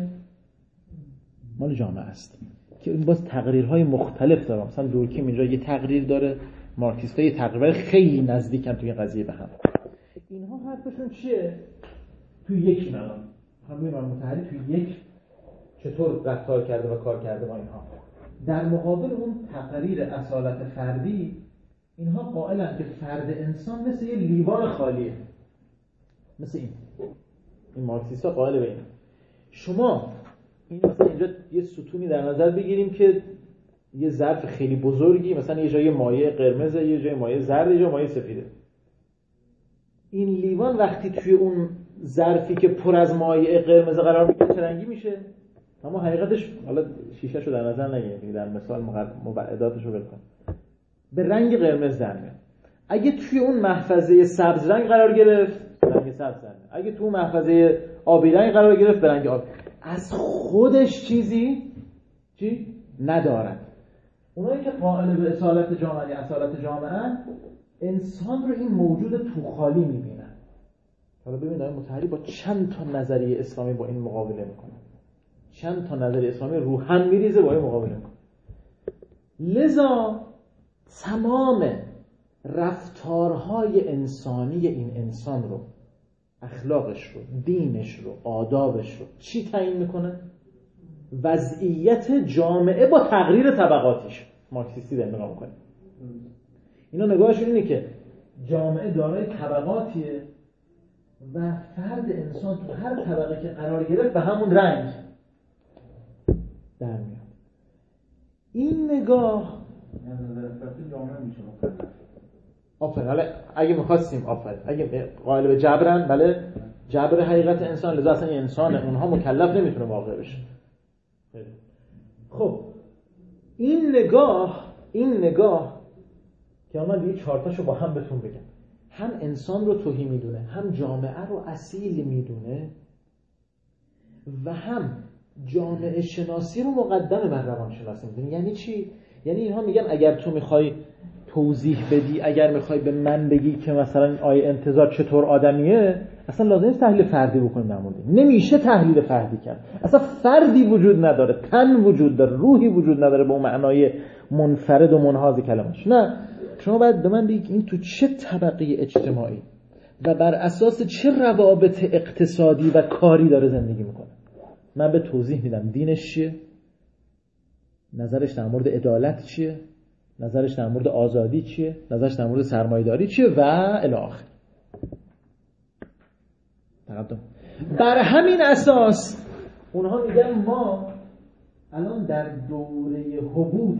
مال جامعه است، که این باز تقریرهای مختلف داره. مثلا دورکیم اینجا یه تقریر داره، مارکسیست‌ها یه تقریر خیلی نزدیکن توی قضیه به هم. اینها حرفشون چیه؟ توی یک مقام همین مطهری توی یک چطور رفتار کرده و کار کرده با اینها. در مقابل اون تقریر اصالت فردی، اینها قائلن که فرد انسان مثل یه لیوان خالیه، مثل این مارکسیست‌ها قائل به این. شما این مثلا اینجا یه ستونی در نظر بگیریم که یه ظرف خیلی بزرگی، مثلا یه جای مایع قرمزه، یه جای مایع زرد، یه جای مایع سفیده. این لیوان وقتی توی اون ظرفی که پر از مایع قرمز قرار میگیره چه رنگی میشه؟ اما حقیقتش حالا شیشه‌شو در نظر نگیرید، در مثال مبعداتشو بکن، به رنگ قرمز در میاد. اگه توی اون محفظه سبز رنگ قرار گرفت، رنگ سبز در میاد. اگه توی محفظه آبی رنگ قرار گرفت، به رنگ آبی. از خودش چیزی ندارد. اونایی که قائل به اصالت جامعه، اصالت جامعه، انسان رو این موجود توخالی میبینن. حالا ببینید آقای مطهری با چند تا نظریه اسلامی با این مقابله میکنه، چند تا نظریه اسلامی رو هم میریزه با این مقابله میکنه. لذا تمام رفتارهای انسانی این انسان رو، اخلاقش رو، دینش رو، آدابش رو چی تعیین میکنه؟ وضعیت جامعه با تغییر طبقاتش. مارکسیستی داره نگاه میکنه. اینا نگاهشون اینه که جامعه دارای طبقاتیه و فرد انسان تو هر طبقه که قرار گرفت به همون رنگ در میاد. این نگاه جامعه میشه آفرین. حالا اگه می‌خواستیم اگه قائل به جبرن، بله، جبر حقیقت انسان، لذا اصلا این انسانه، اونها مکلف نمیتونه واقع بشه. خب این نگاه که من دیگه 4 تاشو با هم بهتون بگم، هم انسان رو توهی میدونه، هم جامعه رو اصیل میدونه و هم جامعه شناسی رو مقدم بر روان شناسی میدونه. یعنی چی؟ یعنی اینها میگن اگر تو میخوای توضیح بدی، اگر میخوای به من بگی که مثلا آیه انتظار چطور آدمیه، اصلا لازم نیست تحلیل فردی بکنیم در مورد. نمیشه تحلیل فردی کرد. اصلا فردی وجود نداره، تن وجود داره، روحی وجود نداره به اون معنای منفرد و منحاز کلمش. نه، شما باید به من بگی این تو چه طبقه اجتماعی و بر اساس چه روابط اقتصادی و کاری داره زندگی میکنه. من به توضیح میدم دینش چیه، نظرش در مورد عدالت چیه، نظرش در مورد آزادی چیه، نظرش در مورد سرمایه‌داری چیه و الی آخر. بر همین اساس اونها میگن ما الان در دوره هبوط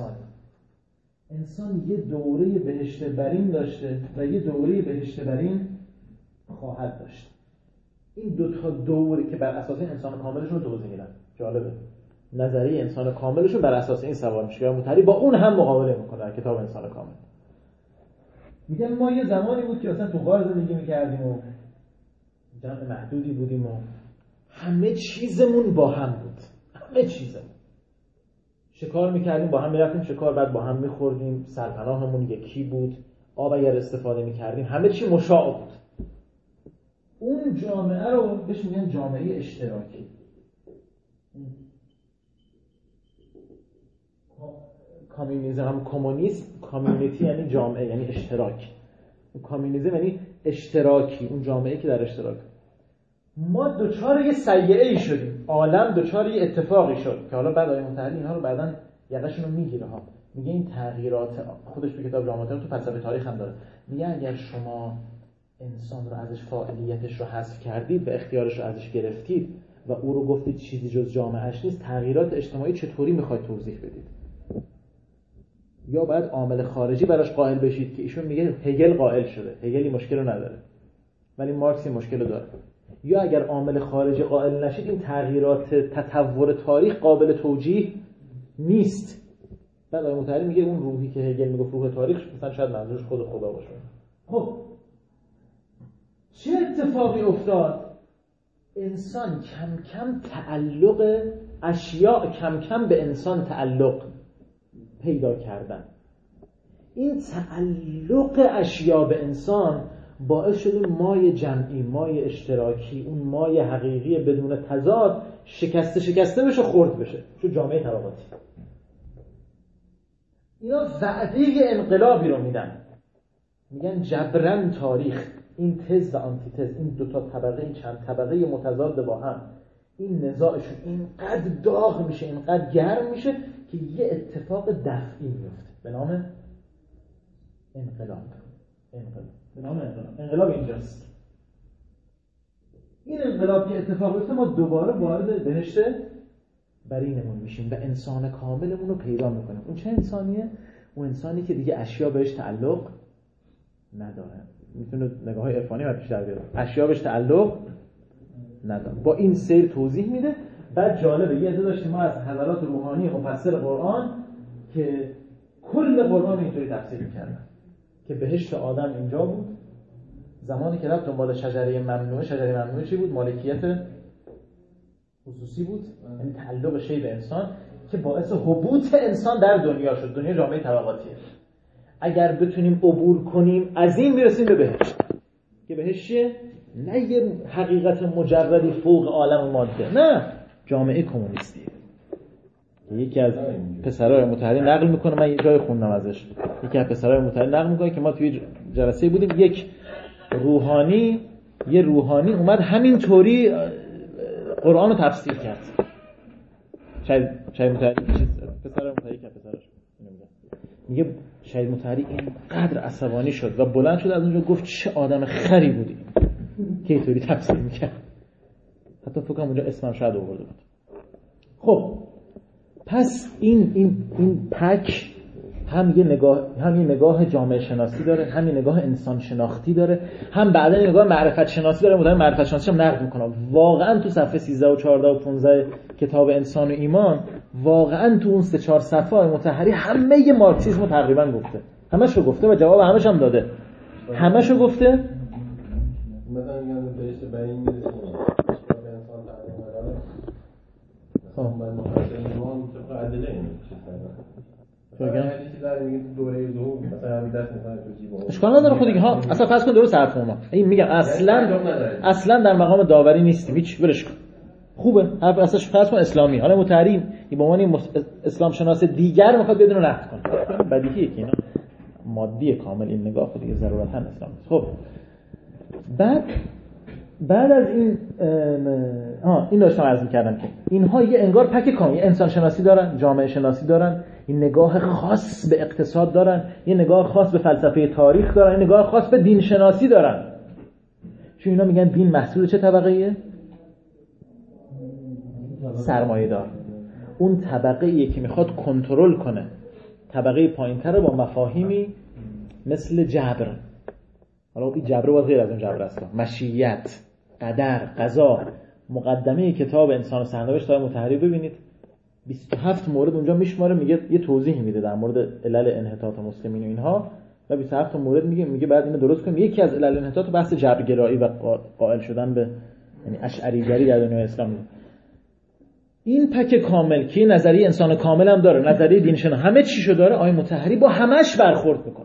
انسان یه دوره بهشت برین داشته و یه دوره بهشت برین خواهد داشت. این دوتا دوره که بر اساس انسان کاملشون توضیح میدن. جالبه، نظریه انسان کاملشون بر اساس این سوال میشه که متحری با اون هم مقابله میکنه در کتاب انسان کامل. میگن ما یه زمانی بود که مثلا تو غار زندگی میکردیم و جمع محدودی بودیم و همه چیزمون با هم بود، همه چیزمون. شکار میکردیم با هم، میرفتیم شکار، بعد با هم میخوردیم، سرپناهمون یکی بود، آب اگر استفاده میکردیم همه چی مشاع بود. اون جامعه رو بهش میگن جامعه اشتراکی. کامیونیسم هم کمونیسم، کامیونیتی یعنی جامعه، یعنی اشتراک. کامیونیسم یعنی اشتراکی، اون جامعه که در اشتراک. ما دوچار یه سیئه‌ای شدیم، عالم دوچار یه اتفاقی شد که حالا بعد آیه متحری اینها رو بعداً یقشون رو میگیره ها. میگه این تغییرات خودش به کتاب جامعه تو فلسفه تاریخ هم داره. میگه اگر شما انسان رو ازش فاعلیتش رو حذف کردید و اختیارش رو ازش گرفتید و او رو گفتید چیزی جز جامعهش نیست، تغییرات اجتماعی چطوری میخواید توضیح بدید؟ یا باید عامل خارجی براش قائل بشید که ایشون میگه هگل قائل شده، هگلی مشکل رو نداره ولی مارکس این مشکل رو داره. یا اگر عامل خارجی قائل نشید این تغییرات تطور تاریخ قابل توجیه نیست. بعد آیه متحری میگه اون روحی که هگل میگه روح تاریخ مثلا شاید منظورش خود خدا باشه. خب چه اتفاقی افتاد؟ انسان کم کم تعلق اشیاء کم کم به انسان تعلق پیدا کردن. این تعلق اشیاء به انسان باعث شده مای جمعی، مای اشتراکی، اون مای حقیقی بدون تضاد شکسته بشه، خرد بشه، شد جامعه طبقاتی. اینا وعده انقلابی رو میدن، میگن جبران تاریخ، این تز و آنتی تز، این دو تا طبقه، این چند طبقه متضاد با هم، این نزاعشون اینقدر داغ میشه، اینقدر گرم میشه که یه اتفاق دفعی میفته به نام انقلاب. به نام انقلاب اینجاست. این انقلاب که اتفاق افتاد ما دوباره وارد بهشت برینمون میشیم و انسان کاملمون رو پیدا میکنیم. اون چه انسانیه؟ اون انسانی که دیگه اشیا بهش تعلق نداره. میتونه نگاه های عرفانی رو بیشتر بیاره. اشیا بهش تعلق نداره. با این سیر توضیح میده. بعد جالبه یه عده داشتیم ما از حضرات روحانی مفسر قرآن که کل قرآن اینطوری تفسیر میکردن که بهشت آدم اینجا بود، زمانی که رفت دنبال شجره ممنوعه چی بود؟ مالکیت خصوصی بود، یعنی تعلق شی به انسان که باعث هبوط انسان در دنیا شد. دنیا جامعه طبقاتیه. اگر بتونیم عبور کنیم از این میرسیم به بهشت. که بهشت چیه؟ نه یه حقیقت مجردی فوق عالم ماده، نه، جامعه کمونیستیه. یکی از پسرای متحری نقل میکنه، من یه جای خوندم ازش، یکی از پسرای متحری نقل میکنه که ما توی جلسه بودیم، یک روحانی اومد همین طوری قرآن رو تفسیر کرد. شاید متحری پسرای متحری که پسرش میگه شاید متحری اینقدر عصبانی شد و بلند شد از اونجا گفت چه آدم خری بودی که اینطوری تفسیر میکرد. حتی فکرم اونجا اسمم شاید آورده بود. خب پس این تک هم یه نگاه جامعه شناسی داره، هم یه نگاه انسان شناختی داره، هم بعدا یه نگاه معرفت شناسی داره. مدام معرفت شناسی هم نقد میکنه. واقعا تو صفحه 13 و 14 و 15 کتاب انسان و ایمان، واقعا تو اون 3-4 صفحه مطهری همه مارکسیسم رو تقریبا گفته، همشو گفته و جواب همش هم داده، همشو گفته. مثلا میگن بهشت برین میرسیم به انسان تعلیم نداره، مثلا باید مفصل ایمان طبق ادله این چیز اشکال نداره خود دیگه ها. اصلا فرض کن درست حرف ما. این میگم اصلا در مقام داوری نیستیم. هیچ برش کن. خوبه. حرف اصلا فرض کن اسلامی. حالا متحری به عنوان اسلام شناس دیگر میخواد بدون نقد کنه. بدیهیه که اینا مادی کامل این نگاه خود دیگه ضرورتا اسلام. خب بعد از این داشتم عرض می‌کردم که اینها یه انگار پک کامل، یه انسان شناسی دارن، جامعه شناسی دارن، این نگاه خاص به اقتصاد دارن، یه نگاه خاص به فلسفه تاریخ دارن، یه نگاه خاص به دین شناسی دارن. چون اینا میگن دین محصول چه طبقه‌ایه؟ سرمایه‌دار. اون طبقه‌ایه که میخواد کنترل کنه طبقه پایین‌تر رو با مفاهیمی مثل جبر. حالا این جبر باید غیر از اون جبر است. مشیت، قدر، قضا، مقدمه کتاب انسان و سرنوشت آقای مطهری ببینید 27 مورد اونجا میشماره، میگه یه توضیح میده در مورد علل انحطاط مسلمین و اینها و 27 مورد میگه بعد اینو درست کنیم. یکی از علل انحطاط بحث جبرگرایی و قائل شدن به یعنی اشعریگری در دنیای اسلام. این پک کامل که نظریه انسان کامل هم داره، نظریه دین شناسی، همه چیشو داره، آقای مطهری با همش برخورد میکنه.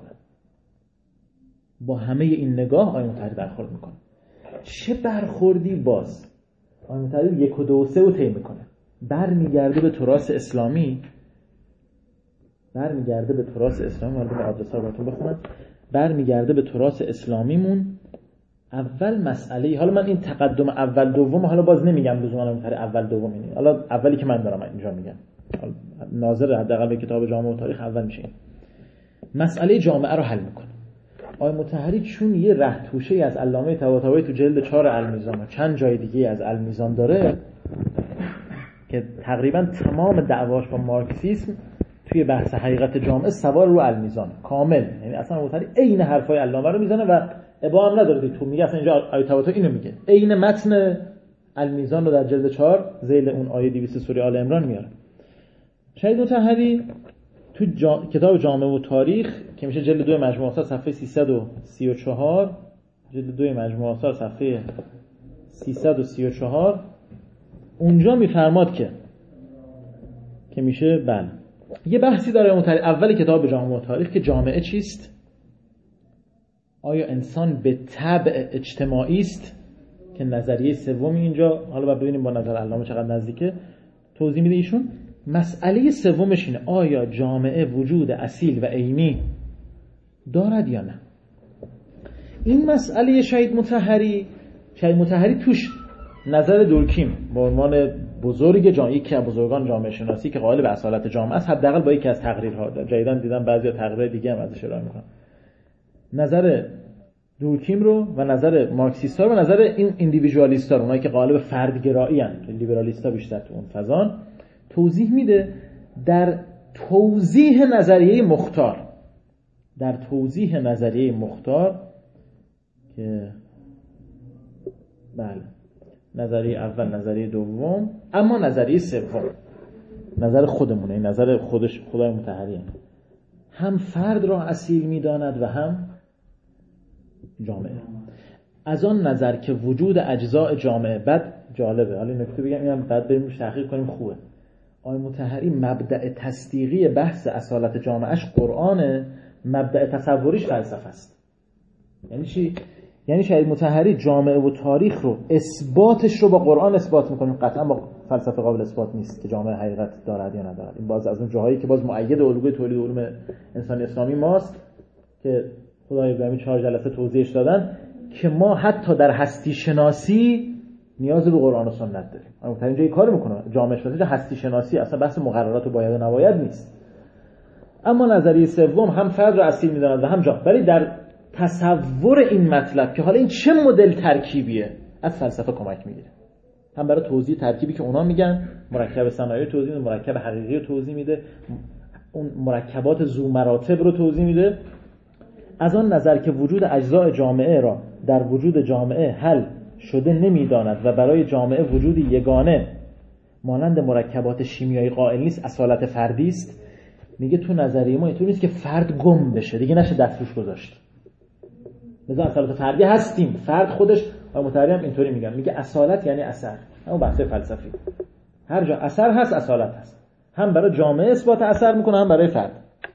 با همه این نگاه آقای مطهری برخورد میکنه. چه برخوردی باز آقای مطهری 1 و 2 و 3 رو طی میکنه. برمیگرده به تراث اسلامی، مورد آدرس‌ها رو براتون بخونم. برمیگرده به تراث اسلامیمون. اول مسئله، حالا من این تقدم اول دوم حالا باز نمیگم لزوما مطهری اول دوم اینه، حالا اولی که من دارم اینجا میگم، ناظر حداقل به کتاب جامعه و تاریخ اول میشه. مسئله جامعه رو حل میکنه آقای مطهری، چون یه ره توشه‌ای از علامه طباطبایی تو جلد 4 المیزان و چند جای دیگه از المیزان داره که تقریبا تمام دعواش با مارکسیسم توی بحث حقیقت جامعه سوار رو المیزان کامل، یعنی اصلا مطهری عین حرفای علامه رو میزنه و ابا هم نداره تو میگه اصلا اینجا آیه طباطبایی اینو میگه، عین متن المیزان رو در جلد 4 ذیل اون آیه 200 سوره آل عمران میاره. شهید مطهری تو کتاب جامعه و تاریخ که میشه جلد 2 مجموعه آثار صفحه 334، جلد 2 مجموعه آثار صفحه 334 اونجا میفرماد که میشه بله یه بحثی داره مطهری اولی کتاب جامعه و تاریخ که جامعه چیست؟ آیا انسان به طبع اجتماعی است؟ که نظریه سومی اینجا، حالا باید ببینیم با نظر علامه چقدر نزدیکه، توضیح میده ایشون. مسئله سومش اینه آیا جامعه وجود اصیل و عینی دارد یا نه. این مسئله شهید مطهری توش نظر دورکیم به عنوان بزرگ جامعه، یکی از بزرگان جامعه شناسی که قائل به اصالت جامعه است، حداقل با یکی از تقریرها جدیداً دیدم بعضی تقریر دیگه هم ازش ارائه میکنن، نظر دورکیم رو و نظر مارکسیستا رو و نظر این ایندیویدوالیستا رو، اونایی که قائل به فردگرایی اند، لیبرالیستا بیشتر تو اون فضان، توضیح میده در توضیح نظریه مختار که بله نظریه اول، نظریه دوم، اما نظریه سوم نظر خودمونه، این نظر خدای مطهریه، هم فرد را اصیل میداند و هم جامعه. از آن نظر که وجود اجزاء جامعه، بعد جالبه حالا نکته بگم اینم بعد بریم تحقیق کنیم خوبه، آقای مطهری مبدأ تصدیقی بحث اصالت جامعهش قرآنه، مبدأ تصوریش فلسفه است. یعنی چی؟ یعنی شهید مطهری جامعه و تاریخ رو اثباتش رو با قرآن اثبات میکنه، قطعا با فلسفه قابل اثبات نیست که جامعه حقیقت دارد یا ندارد. این باز از اون جاهایی که باز مؤید الگوی تولید علوم انسانی اسلامی ماست که خدای ابراهیمی 4 جلسه توضیحش دادن که ما حتی در هستی شناسی نیاز به قرآن و سنت داریم. اما تا اینجا این کارو میکنه جامعه شناسی، هستی شناسی اصلا بحث مقررات و باید و نباید نیست. اما نظریه سوم هم فرد را اصیل میداند و هم جا، ولی در تصور این مطلب که حالا این چه مدل ترکیبیه از فلسفه کمک میگیره، هم برای توضیح ترکیبی که اونا میگن، مرکب صنایع توضیح میده، مرکب حقیقی رو توضیح میده، اون مرکبات ذو مراتب رو توضیح میده. از آن نظر که وجود اجزاء جامعه را در وجود جامعه حل شده نمیداند و برای جامعه وجودی یگانه مانند مرکبات شیمیایی قائل نیست، اصالت فردی است. میگه تو نظریه ما اینطور نیست که فرد گم بشه دیگه نشه دست روش گذاشت، مثلا اصالت فردی هستیم، فرد خودش، و مطهری هم اینطوری میگن، میگه اصالت یعنی اثر، اما بحث فلسفی، هر جا اثر هست اصالت هست، هم برای جامعه اثبات اثر میکنه هم برای فرد.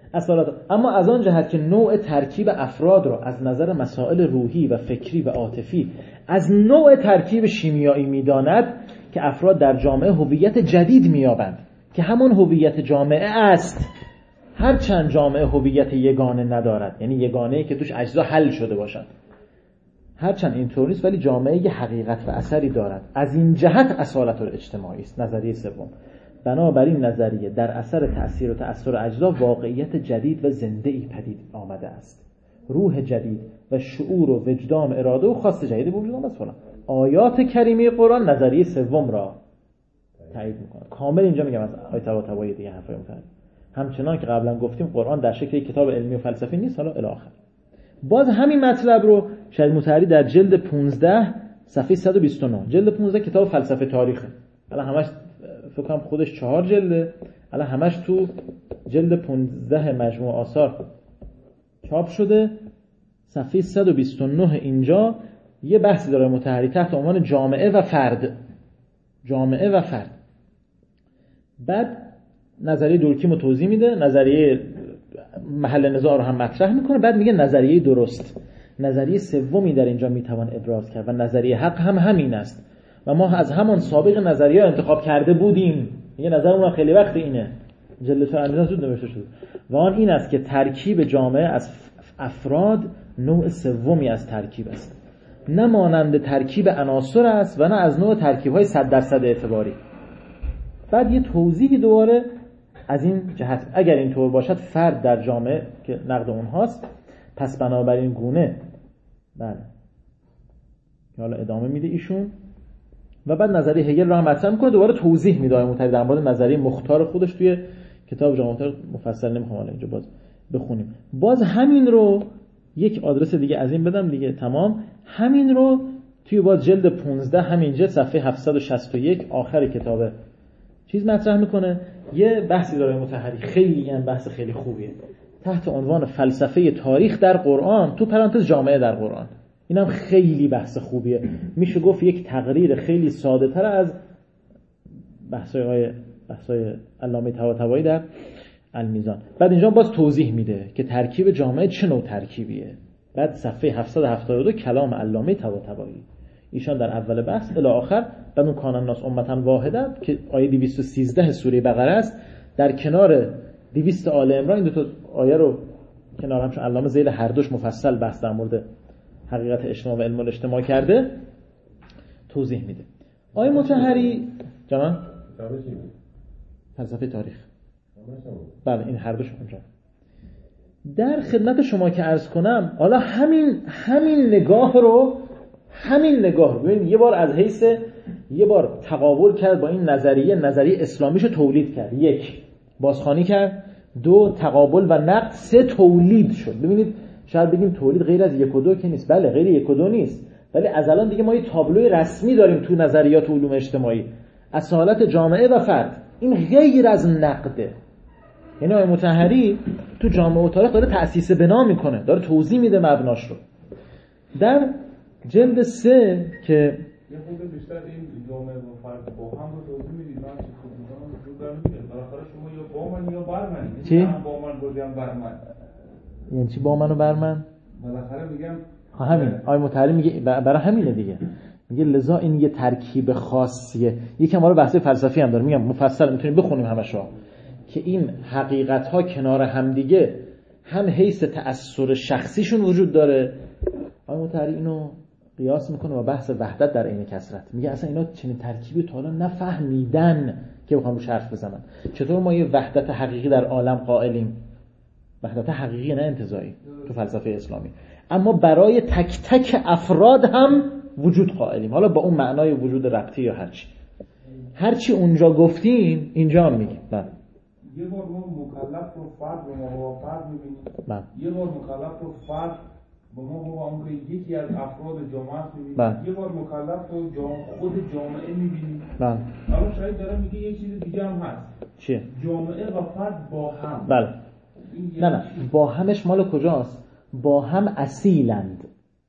اصالت. اما از آن جهت که نوع ترکیب افراد را از نظر مسائل روحی و فکری و عاطفی از نوع ترکیب شیمیایی می‌داند که افراد در جامعه هویت جدید می‌یابند که همون هویت جامعه است، هرچند جامعه هویت یگانه ندارد، یعنی یگانه‌ای که توش اجزا حل شده باشند، هرچند اینطور نیست ولی جامعه یه حقیقت و اثری دارد. از این جهت اصالت الاجتماعی است. نظریه سوم، بنابراین نظریه در اثر تأثیر و تأثیر اجزا واقعیت جدید و زنده‌ای پدید آمده است، روح جدید و شعور و وجدان و اراده و خواست جدید به وجود آمد. فلان آیات کریمه قرآن نظریه سوم را تایید میکنه. کامل اینجا میگم از آیات طباطبایی دیگه حرفای متعدد. همچنان که قبلا گفتیم قرآن در شکل کتاب علمی و فلسفی نیست. حالا الی آخر باز همین مطلب رو شهید مطهری در جلد 15 صفحه 129، جلد 15 کتاب فلسفه تاریخه، الان همش فکر کنم خودش 4 جلده، الان همش تو جلد 15 مجموع آثار چاپ شده. صفحه 129 اینجا یه بحثی داره مطهری تحت عنوان جامعه و فرد. جامعه و فرد. بعد نظریه دورکیم رو توضیح میده، نظریه محل نزاع رو هم مطرح میکنه، بعد میگه نظریه درست. نظریه سومی در اینجا میتوان ابراز کرد و نظریه حق هم همین است و ما از همان سابق نظریه انتخاب کرده بودیم. میگه نظرمون خیلی وقت اینه، جلد اندازه زود نوشته شده و آن این است که ترکیب جامعه از افراد نوع سومی از ترکیب است، نه مانند ترکیب عناصر است و نه از نوع ترکیب‌های 100% اعتباری. بعد یه توضیحی دوباره از این جهت، اگر اینطور باشد فرد در جامعه که نقد اونهاست، پس بنابراین گونه بله که حالا ادامه میده ایشون و بعد نظریه هگل رو هم مطرح میکنه، دوباره توضیح میده مطلب در مورد نظریه مختار خودش توی کتاب جامعه مفصل نمیخوام حالا اینجا باز بخونیم. باز همین رو یک آدرس دیگه از این بدم دیگه تمام. همین رو توی باز جلد 15 همین جلد صفحه 761 آخر کتاب چیز مطرح میکنه. یه بحثی داره مطهری، خیلی این بحث خیلی خوبیه، تحت عنوان فلسفه تاریخ در قرآن تو پرانتز جامعه در قرآن. اینم خیلی بحث خوبیه، میشه گفت یک تقریر خیلی ساده تر از بحثای علامه طباطبایی در المیزان. بعد اینجا باز توضیح میده که ترکیب جامعه چه نوع ترکیبیه. بعد صفحه 772 کلام علامه طباطبایی، ایشان در اول بحث الی آخر. بعد اون کان الناس امة واحده که آیه 213 سوره بقره است، در کنار 200 آل عمران این دو تا آیه رو کنار هم، چون علامه ذیل هر دوش مفصل بحث در مورد حقیقت اجتماع و علم الاجتماع کرده، توضیح میده. آیه مطهری جمع فلسفه تاریخ، بله این هر دوش اونجا. در خدمت شما که عرض کنم، حالا همین نگاه رو ببین، یه بار تقابل کرد با این نظریه اسلامیشو تولید کرد، 1 بازخوانی کرد، 2 تقابل و نقد، 3 تولید شد. ببینید شاید بگیم تولید غیر از 1 و 2 که نیست، بله غیر 1 و 2 نیست، ولی از الان دیگه ما یه تابلوی رسمی داریم تو نظریات علوم اجتماعی، اصالت جامعه و فرد. این غیر از نقده. یعنی آقای مطهری تو جامعه و تاریخ داره تأسیس بنا میکنه، داره توضیح میده مبناش رو. در جلد 3 که یه خود بیشتر این جامعه و فرد با هم رو توضیح میدید، من خود می‌دونم وجود داره میگه بالاخره شما یا با من یا بر من. چی؟ با من گفتم بر من. یعنی چی با من و بر من؟ بالاخره میگم همین. آقای مطهری میگه برای همینه دیگه. میگه لذا این یه ترکیب خاصیه. یکم حالا بحث فلسفی هم داره، میگم مفصل میتونیم بخونیم همشو، که این حقیقت ها کنار هم دیگه هم حیث تأثیر شخصیشون وجود داره. آقای مطهری اینو قیاس میکنه با بحث وحدت در عین کثرت. میگه اصلا اینا چنین ترکیبی تا حالا نفهمیدن که بخوام روش حرف بزنن. چطور ما یه وحدت حقیقی در عالم قائلیم، وحدت حقیقی نه انتزاعی تو فلسفه اسلامی، اما برای تک تک افراد هم وجود قائلیم، حالا با اون معنای وجود ربطی یا هرچی اونجا گفتیم اینجا هم میگیم. یه بار ما مکلف رو فرد به ما با فرد میبینیم، یه بار مکلف رو فرد با ما با اون که یکی از افراد جامعه میبینیم، یه بار مکلف رو خود جامعه میبینیم. الان شاید داره میگه یه چیز دیگه هم هست. چیه؟ جامعه و فرد با هم. بله. نه با همش مال کجاست؟ با هم اصیلند.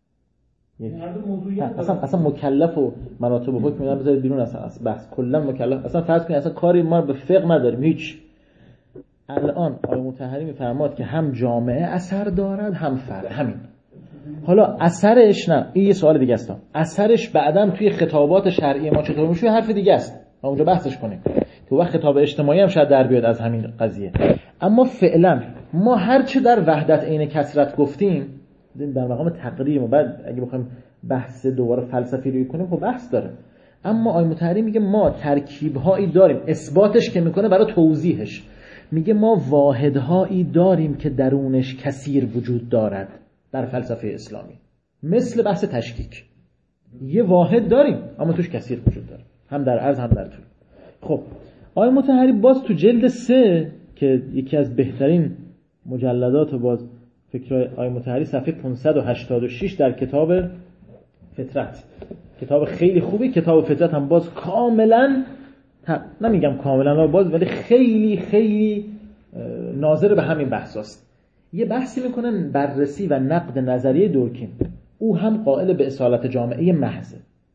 اصلا مکلف و مراتب و حکم میدن بذارید بیرون، اصلا بحث کلا مکلف. اصلا فرض کنید اصلا کاری ما به فقه نداریم، هیچ الان آقای مطهری میفرماد که هم جامعه اثر دارد هم فرد. همین. حالا اثرش نه، این یه سوال دیگه است. اثرش بعداً توی خطابات شرعی ما چطور میشه حرف دیگه است. ما اونجا بحثش کنیم. که وقت خطاب اجتماعی هم شاید در بیاد از همین قضیه. اما فعلا ما هر چه در وحدت عین کثرت گفتیم در مقام تقریر و بعد اگه بخوایم بحث دوباره فلسفی روی کنیم خب بحث داره. اما آقای مطهری میگه ما ترکیب‌هایی داریم، اثباتش که میکنه برای توضیحش. میگه ما واحدهایی داریم که درونش کثیر وجود دارد در فلسفه اسلامی. مثل بحث تشکیک. یه واحد داریم اما توش کثیر وجود داره. هم در عرض هم در طول. خب آقای مطهری باز تو جلد 3 که یکی از بهترین مجلدات باز فکر آقای مطهری صفحه 586 در کتاب فطرت، کتاب خیلی خوبی. کتاب فطرت هم باز کاملا، نمیگم کاملا باز، ولی خیلی خیلی ناظر به همین بحثاست. یه بحثی میکنن بررسی و نقد نظریه دورکیم. او هم قائل به اصالت جامعه محض.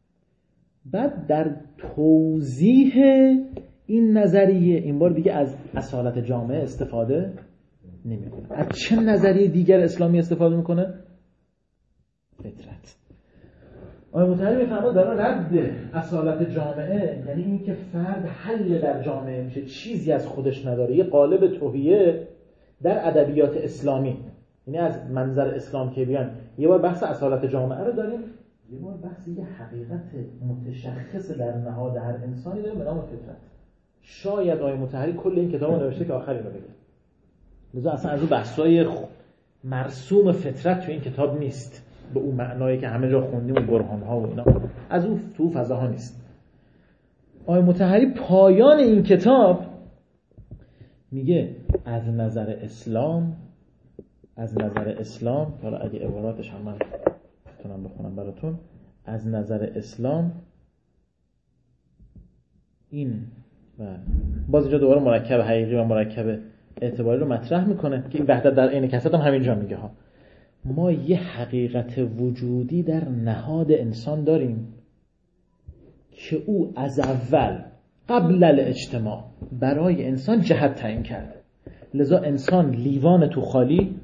بعد در توضیح این نظریه این بار دیگه از اصالت جامعه استفاده نمیکنه. از چه نظریه دیگر اسلامی استفاده میکنه؟ فطرت. آقای مطهری میفرماد در رد اصالت جامعه یعنی این که فرد حل در جامعه میشه، چیزی از خودش نداره، یه قالب توهیه در ادبیات اسلامی. یعنی از منظر اسلام که بیان یه بار بحث اصالت جامعه رو داریم، یه بار بحث یه حقیقت متشخص در نهاد هر انسانی داریم به نام فطرت. شاید آقای مطهری کل این کتاب رو نوشته که آخری رو بگه. لذا اصلا از اون بحثای مرسوم فطرت تو این کتاب نیست به اون معنایی که همه جا خوندیم و برهان‌ها و اینا، از اون تو فضاها نیست. آقای مطهری پایان این کتاب میگه از نظر اسلام حالا اگه عباراتش هم من بتونم بخونم براتون، از نظر اسلام این و باز اینجا دوباره مرکب حقیقی و مرکب اعتباری رو مطرح میکنه که این وحدت در عین کثرت هم همینجا میگه ها. ما یه حقیقت وجودی در نهاد انسان داریم که او از اول قبل الاجتماع برای انسان جهت تعیین کرده. لذا انسان لیوان تو خالی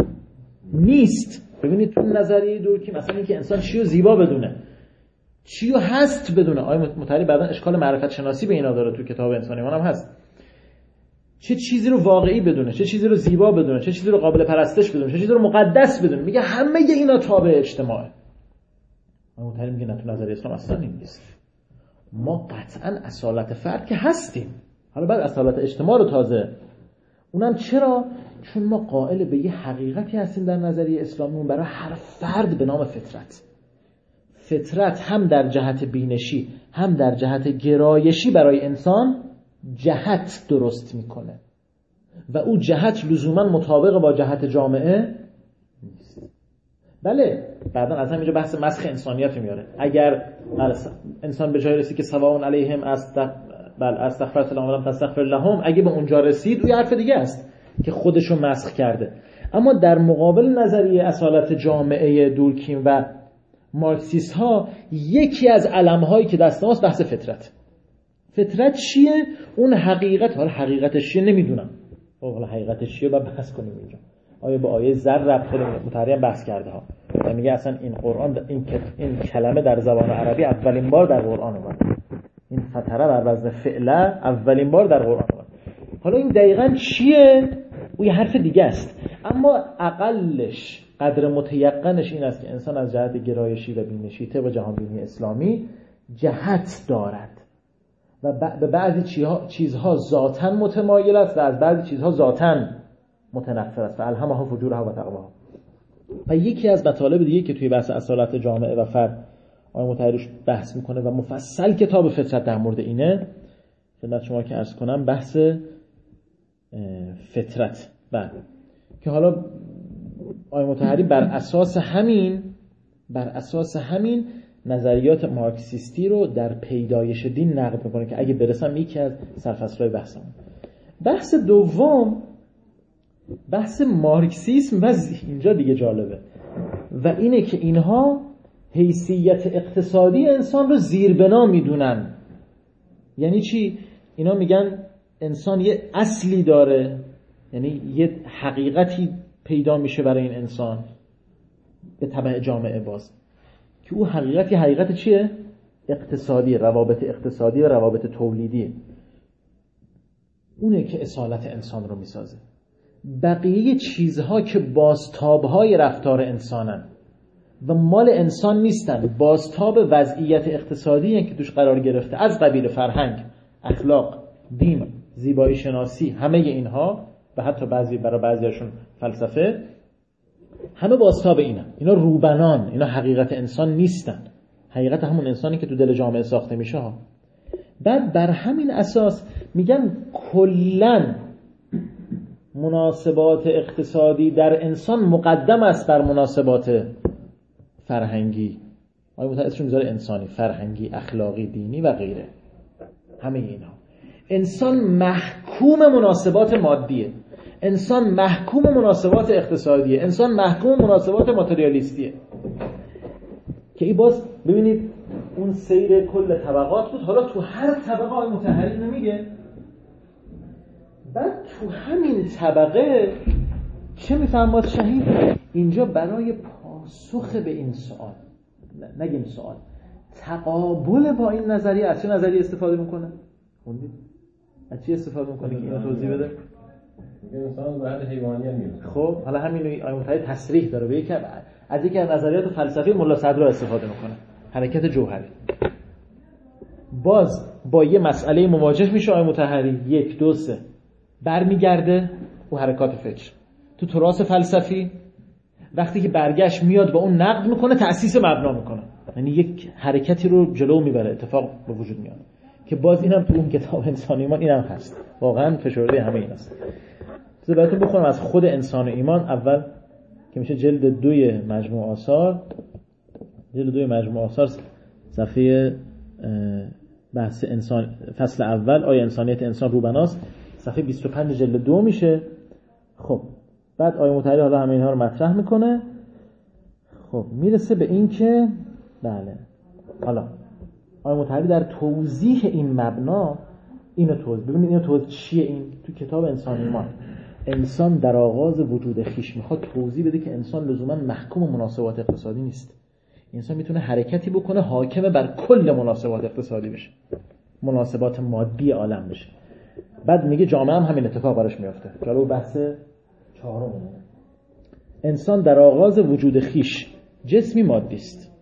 نیست. ببینید تو نظریه دورکیم مثلا اینکه انسان چی رو زیبا بدونه، چی رو هست بدونه. آقای مطهری بعداً اشکال معرفت شناسی به اینا داره، تو کتاب انسان ایمان هم هست. چه چیزی رو واقعی بدونه، چه چیزی رو زیبا بدونه، چه چیزی رو قابل پرستش بدونه، چه چیزی رو مقدس بدونه. میگه همه اینا تابع اجتماعه. آقای مطهری میگه نه، تو نظریه اسلام اصلا این نیست. ما قطعاً اصالت فرد که هستیم، حالا بعد اصالت اجتماع رو تازه. اونم چرا؟ چون ما قائل به یه حقیقتی هستیم در نظریه اسلامی برای هر فرد به نام فطرت. فطرت هم در جهت بینشی هم در جهت گرایشی برای انسان جهت درست میکنه و او جهت لزوما مطابق با جهت جامعه نیست. بله بعدا از همینجا بحث مسخ انسانیت میاره. اگر انسان به جای رسید که سواء علیهم استغفرت لهم ولم تستغفر لهم، اگه به اونجا رسید اون حرف دیگه است که خودشو مسخ کرده. اما در مقابل نظریه اصالت جامعه دورکیم و مارکسیست ها یکی از علم‌هایی که دست ماست بحث فطرت. فطرت چیه؟ اون حقیقت. حالا حقیقتش چیه نمیدونم. حالا حقیقتش چیه باید بحث کنیم اینجا. آیا با آیه ذر ربط خود مطهری هم بحث کرده ها. و میگه اصلا این قرآن این کلمه در زبان عربی اولین بار در قرآن اومد. این فطره بر وزن فعله اولین بار در قرآن اومد. حالا این دقیقاً چیه؟ اون یه حرف دیگه است. اما اقلش قدر متیقنش این است که انسان از جهت گرایشی و بینشی طبق جهانبینی اسلامی جهت دارد و به بعضی چیزها ذاتاً متمایل است و از بعضی چیزها ذاتاً متنفر است و الهمها فجورها و تقواها. و یکی از مطالب دیگه که توی بحث اصالت جامعه و فرد آقای مطهری بحث میکنه و مفصل کتاب فطرت در مورد اینه، خدمت شما که عرض کنم بحث فطرت که حالا آقای مطهری بر اساس همین نظریات مارکسیستی رو در پیدایش دین نقد میکنه که اگه برسم یکی از سرفصل‌های بحثم. بحث دوم بحث مارکسیسم و اینجا دیگه جالبه و اینه که اینها حیثیت اقتصادی انسان رو زیربنا میدونن. یعنی چی؟ اینا میگن انسان یه اصلی داره یعنی یه حقیقتی پیدا میشه برای این انسان به تبع جامعه باز که او حقیقت چیه؟ اقتصادی، روابط اقتصادی و روابط تولیدی. اونه که اصالت انسان رو میسازه. بقیه چیزها که بازتابهای رفتار انسانن و مال انسان نیستن، بازتاب وضعیت اقتصادی هستند که توش قرار گرفته، از قبیل فرهنگ، اخلاق، دین، زیبایی شناسی، همه اینها و حتی برای بعضیاشون فلسفه، همه بازتاب اینا روبنان، اینا حقیقت انسان نیستن. حقیقت همون انسانی که تو دل جامعه ساخته میشه ها. بعد بر همین اساس میگن کلن مناسبات اقتصادی در انسان مقدم است بر مناسبات فرهنگی. آیا متأسفش میذاره انسانی، فرهنگی، اخلاقی، دینی و غیره. همه اینها. انسان محکوم مناسبات مادیه، انسان محکوم مناسبات اقتصادیه، انسان محکوم مناسبات ماتریالیستیه. که این باز ببینید اون سیر کل طبقات بود. حالا تو هر طبقه آقای مطهری نمیگه. بعد تو همین طبقه چه میفرماد شهید؟ اینجا برای پاسخ به این سوال، نگیم سوال، تقابل با این نظریه، از چه نظریه استفاده میکنه؟ خوندید؟ از چی استفاده میکنه که اینو توضیح بده؟ انسان بعد حیوانیت میاد. خب حالا همین آیه مطهری تصریح داره، به از یکی از نظریات فلسفی ملا صدرا استفاده میکنه، حرکت جوهری. باز با یه مسئله مواجه میشه آیه مطهری، 1 2 3 برمیگرده و حرکات فکر. تو تراث فلسفی وقتی که برگشت میاد با اون نقد میکنه، تأسیس مبنا میکنه، یعنی یک حرکتی رو جلو میبره، اتفاق به وجود میاد که باز اینم تو اون کتاب انسان ایمان اینم هست. واقعا فشرده همه این است. براتون بخونم از خود انسان و ایمان، اول که میشه جلد 2 مجموع آثار، جلد 2 مجموع آثار، صفحه بحث انسان، فصل اول، آیا انسانیت انسان روبناست، صفحه 25 جلد 2 میشه. خب بعد آیه مطهری حالا همه اینها رو مطرح میکنه. خب میرسه به این که بله، حالا آیه مطهری در توضیح این مبنا اینو توضیح، ببینید اینو توضیح چیه. این تو کتاب انسان ایمان، انسان در آغاز وجود خیش میخواد توضیح بده که انسان لزوما محکوم مناسبات اقتصادی نیست. انسان میتونه حرکتی بکنه حاکم بر کل مناسبات اقتصادی بشه، مناسبات مادی عالم بشه. بعد میگه جامعه هم همین اتفاق براش میفته. جالب بحث 4. انسان در آغاز وجود خیش جسمی مادی است،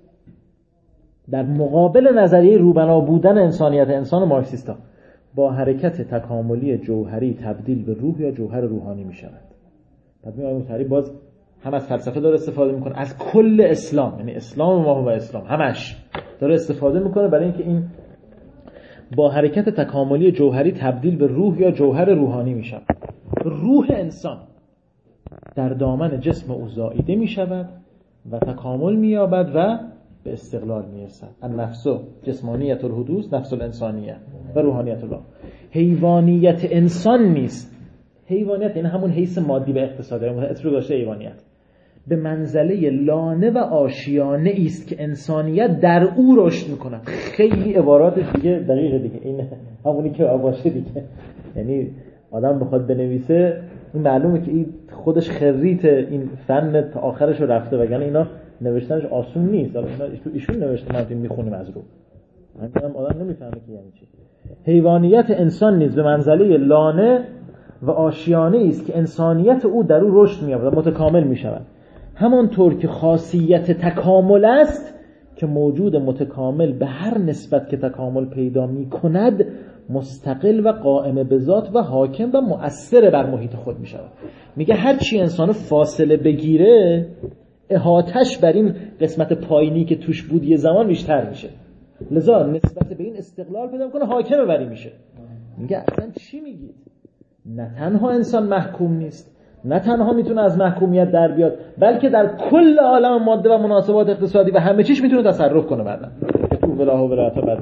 در مقابل نظریه روبنا بودن انسانیت انسان مارکسیستا با حرکت تکاملی جوهری تبدیل به روح یا جوهر روحانی می شود. بعد می آیه مطهری باز هم از فلسفه داره استفاده میکنه، از کل اسلام، یعنی اسلام ما و اسلام همش داره استفاده میکنه برای اینکه این با حرکت تکاملی جوهری تبدیل به روح یا جوهر روحانی می شود. روح انسان در دامن جسم او زائیده می شود و تکامل می یابد و به استقلال می رسد. النفس جسمانیت الحدوث، نفس الانسانیه و روحانیت الله. حیوانیت انسان نیست. حیوانیت یعنی همون حیث مادی و اقتصادی، اسم گذاشته حیوانیت. به منزله لانه و آشیانه است که انسانیت در او رشد میکنه. خیلی عبارات دیگه دقیقه دیگه، این همونی که باشه دیگه. یعنی آدم بخواد بنویسه این معلومه که این خودش خریت این فن تا آخرش رو رفته، وگرنه اینا نوشتنش آسون نیست. حالا ایشون نوشته، ما میخونیم از رو، همین آدم نمیفهمه که یعنی چی. حیوانیت انسان نیز به منزله لانه و آشیانه است که انسانیت او در او رشد می‌یابد و متکامل می‌شود. همانطور که خاصیت تکامل است که موجود متکامل به هر نسبت که تکامل پیدا می‌کند مستقل و قائم به ذات و حاکم و مؤثر بر محیط خود می‌شود. میگه هر چی انسان فاصله بگیره، احاطش بر این قسمت پایینی که توش بود یه زمان بیشتر میشه، لذا نسبت به این استقلال پیدا می‌کنه، حاکم بری میشه. میگه اصلا چی میگید؟ نه تنها انسان محکوم نیست، نه تنها میتونه از محکومیت در بیاد، بلکه در کل عالم ماده و مناسبات اقتصادی و همه چیش میتونه تصرف کنه. بعدن تو ولاه و ولایت بعد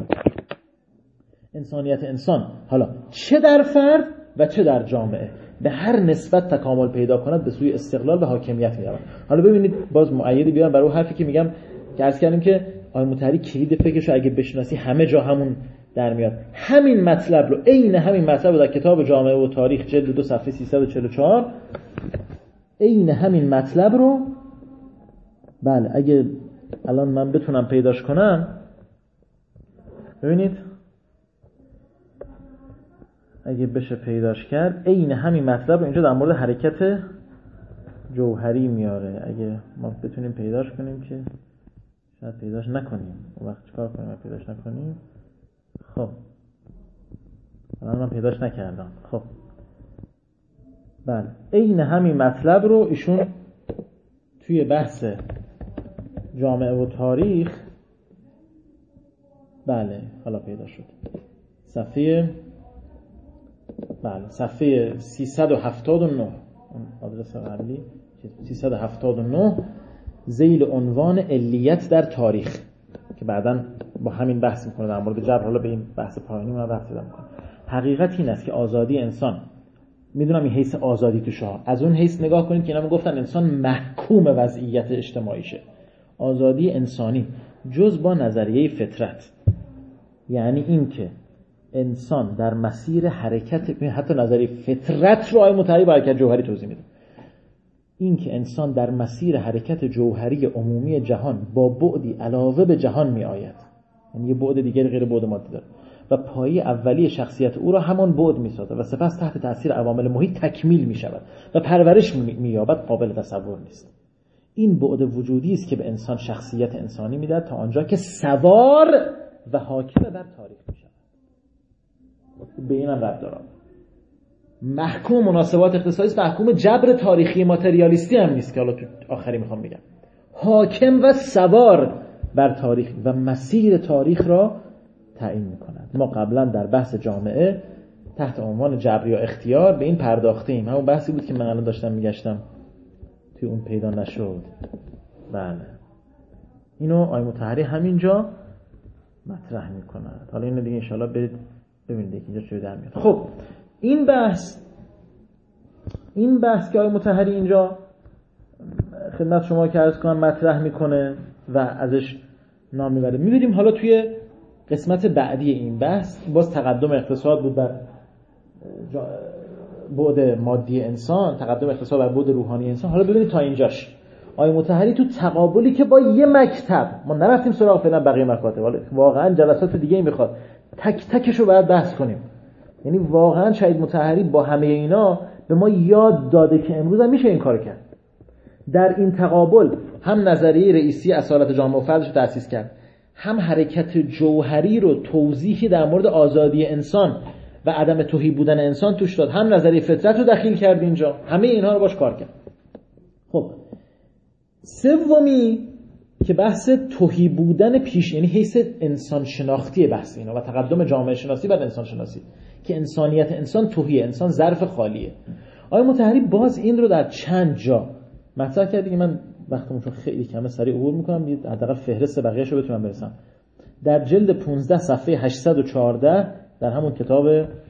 انسانیت انسان حالا چه در فرد و چه در جامعه به هر نسبت تکامل پیدا کند به سوی استقلال و حاکمیت میرود. حالا ببینید باز مؤیدی بیان برای حرفی که میگم، که عرض کردیم که آیه مطهری کلید فکرشو اگه بشناسی همه جا همون در میاد. همین مطلب رو، عین همین مطلب رو در کتاب جامعه و تاریخ جلد 2 صفحه 344 عین همین مطلب رو، بله اگه الان من بتونم پیداش کنم، ببینید اگه بشه پیداش کرد، عین همین مطلب رو اینجا در مورد حرکت جوهری میاره. اگه ما بتونیم پیداش کنیم که شاید پیداش نکنیم، اون وقت چیکار کنیم پیداش نکنیم؟ خب الان من پیداش نکردم. خب بله عین همین مطلب رو ایشون توی بحث جامعه و تاریخ، بله حالا پیدا شد، صفحه 379 آدرس قبلی 379 ذیل عنوان علیت در تاریخ که بعداً با همین بحث میکنه در مورد جبر. حالا به این بحث پایانی من وقت دادم میکنم. حقیقت این است که آزادی انسان، میدونم این حیث آزادی تو شاه، از اون حیث نگاه کنید که اینا گفتن انسان محکوم وضعیت اجتماعیشه. آزادی انسانی جز با نظریه فطرت، یعنی این که انسان در مسیر حرکت، حتی نظریه فطرت رو آیه مطهری با حرکت جوهری توضیح میده، این که انسان در مسیر حرکت جوهری عمومی جهان با بعدی علاوه به جهان می آید، یعنی یه بعد دیگه غیر بعد مادی داره و پایه اولیه شخصیت او را همان بعد می سازد و سپس تحت تاثیر عوامل محیط تکمیل می شود و پرورش می یابد. قابل تصور نیست. این بعد وجودی است که به انسان شخصیت انسانی می دهد تا آنجا که سوار و حاکم بر تاریخ می شود. به اینم ربط داره. محکوم مناسبات اقتصادی است، محکوم جبر تاریخی ماتریالیستی هم نیست که حالا تو آخری میخوام بگم. حاکم و سوار بر تاریخ و مسیر تاریخ را تعیین میکند. ما قبلا در بحث جامعه تحت عنوان جبر یا اختیار به این پرداختیم. همون بحثی بود که من الان داشتم میگشتم توی اون پیدا نشد. بله اینو آیه مطهری همینجا مطرح میکند. حالا اینو دیگه انشالله برید ببینید اینجا چه در میاد. خب این بحث که آیه مطهری اینجا خدمت شما که عرض کنم مطرح میکنه و ازش نام میبره، میبینیم حالا توی قسمت بعدی این بحث باز تقدم اقتصاد بود بر بعد مادی انسان، تقدم اقتصاد بر بعد روحانی انسان. حالا ببینید تا اینجاش آیه مطهری تو تقابلی که با یه مکتب، ما نرفتیم سراغ فعلا بقیه مکاتب، ولی واقعا جلسات دیگه میخواد تک تکش رو باید بحث کنیم. یعنی واقعا شهید مطهری با همه اینا به ما یاد داده که امروز هم میشه این کار کرد. در این تقابل هم نظریه رئیسی اصالت جامعه و فردش رو تأسیس کرد، هم حرکت جوهری رو توضیحی در مورد آزادی انسان و عدم تهی بودن انسان توش داد، هم نظریه فطرت رو دخیل کرد اینجا. همه اینها رو باش کار کرد. خب سومی که بحث تهی بودن پیش، یعنی حیث انسان شناختی بحث اینا و تقدم جامعه شناسی بعد انسان شناسی، که انسانیت انسان تهیه، انسان ظرف خالیه. آیه مطهری باز این رو در چند جا مطرح کرد که من وقتمون خیلی کمه سریع عبور میکنم، حداقل فهرست بقیه‌اش رو بتونم برسم. در جلد 15 صفحه 814 در همون کتاب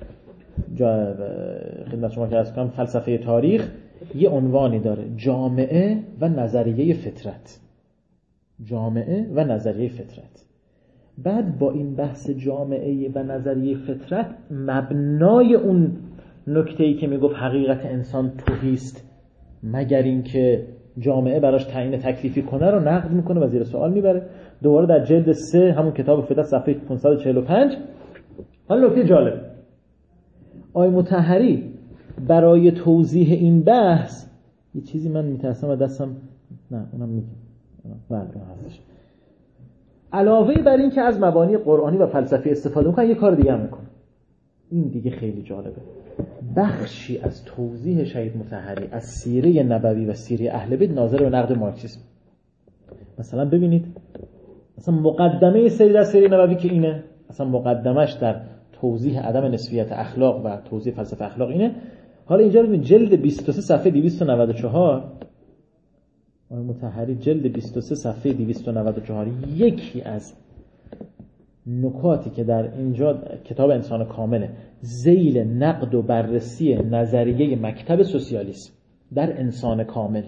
خدمت شما که عرض کنم فلسفه تاریخ یه عنوانی داره: جامعه و نظریه فطرت. جامعه و نظریه فطرت. بعد با این بحث جامعه و نظریه فطرت مبنای اون نکته‌ای که میگفت حقیقت انسان توهیست مگر اینکه جامعه براش تعیین تکلیفی کنه رو نقد میکنه و زیر سوال میبره. دوباره در جلد 3 همون کتاب فطرت صفحه 545. حالا نکته جالب، آیه مطهری برای توضیح این بحث یه چیزی من میترسم و دستم نه اونم میگم بعد هستش، علاوه بر این که از مبانی قرآنی و فلسفی استفاده میکنه یه کار دیگه هم میکنه. این دیگه خیلی جالبه. بخشی از توضیح شهید مطهری از سیره نبوی و سیره اهل بیت ناظر به نقد مارکسیسم. مثلا ببینید مثلا مقدمه سیره نبوی که اینه، مثلا مقدمش در توضیح عدم نسبیت اخلاق و توضیح فلسفه اخلاق اینه. حالا اینجا ببینید جلد 23 صفحه 294 آیه مطهری جلد 23 صفحه 294 یکی از نکاتی که در اینجا کتاب انسان کامله ذیل نقد و بررسی نظریه مکتب سوسیالیسم در انسان کامل،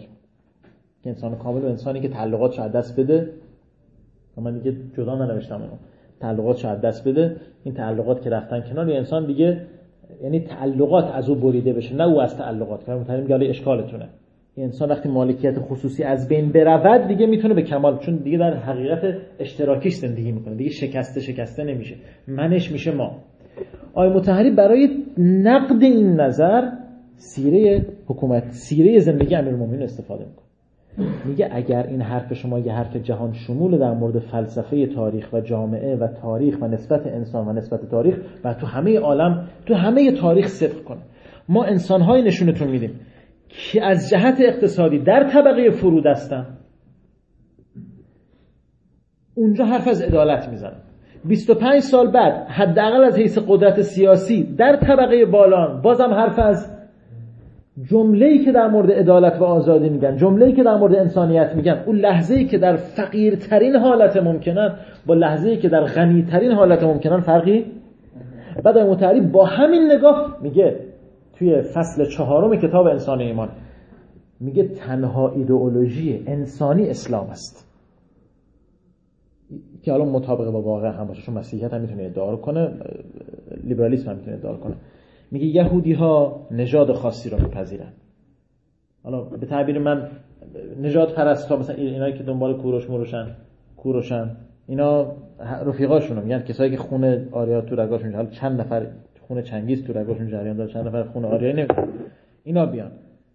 که انسان کامل و انسانی که تعلقاتش از دست بده، من دیگه جدا ننوشتم اینو، تعلقاتش از دست بده. این تعلقات که رفتن کنار، یه انسان دیگه یعنی تعلقات از او بریده بشه، نه او از تعلقات. که متعلم میگه اشکالتونه. این انسان وقتی مالکیت خصوصی از بین برود دیگه میتونه به کمال، چون دیگه در حقیقت اشتراکیش زندگی میکنه، دیگه شکسته نمیشه، منش میشه ما. آقای مطهری برای نقد این نظر سیره حکومت، سیره زندگی امیرالمومنین استفاده میکنه. میگه اگر این حرف شما یه حرف جهان شمول در مورد فلسفه تاریخ و جامعه و تاریخ و نسبت انسان و نسبت تاریخ و تو همه عالم، تو همه تاریخ صدق کنه، ما انسان‌های نشونتون میدیم که از جهت اقتصادی در طبقه فرود هستن، اونجا حرف از عدالت میزنن. 25 سال بعد حداقل از حیث قدرت سیاسی در طبقه بالان بازم حرف از جمله‌ای که در مورد عدالت و آزادی میگن، جمله‌ای که در مورد انسانیت میگن، اون لحظه‌ای که در فقیرترین حالت ممکنن با لحظه‌ای که در غنیترین حالت ممکنن فرقی. بعد مطهری با همین نگاه میگه توی فصل 4 کتاب انسان ایمان، میگه تنها ایدئولوژی انسانی اسلام است، که حالا مطابق با واقع هم باشه، چون مسیحیت هم میتونه ادعا کنه، لیبرالیسم هم میتونه ادعا کنه. میگه یهودی ها نژاد خاصی رو میپذیرن. حالا به تعبیر من نژاد پرستا، مثلا اینایی که دنبال کوروشن اینا رفیقاشونو میگن، کسایی که خون آریا تو رگاشون، حالا چند نفر خون چنگیز تو رگاشون جریان داره، چند نفر خون آریا نمیدونن، اینا بیان.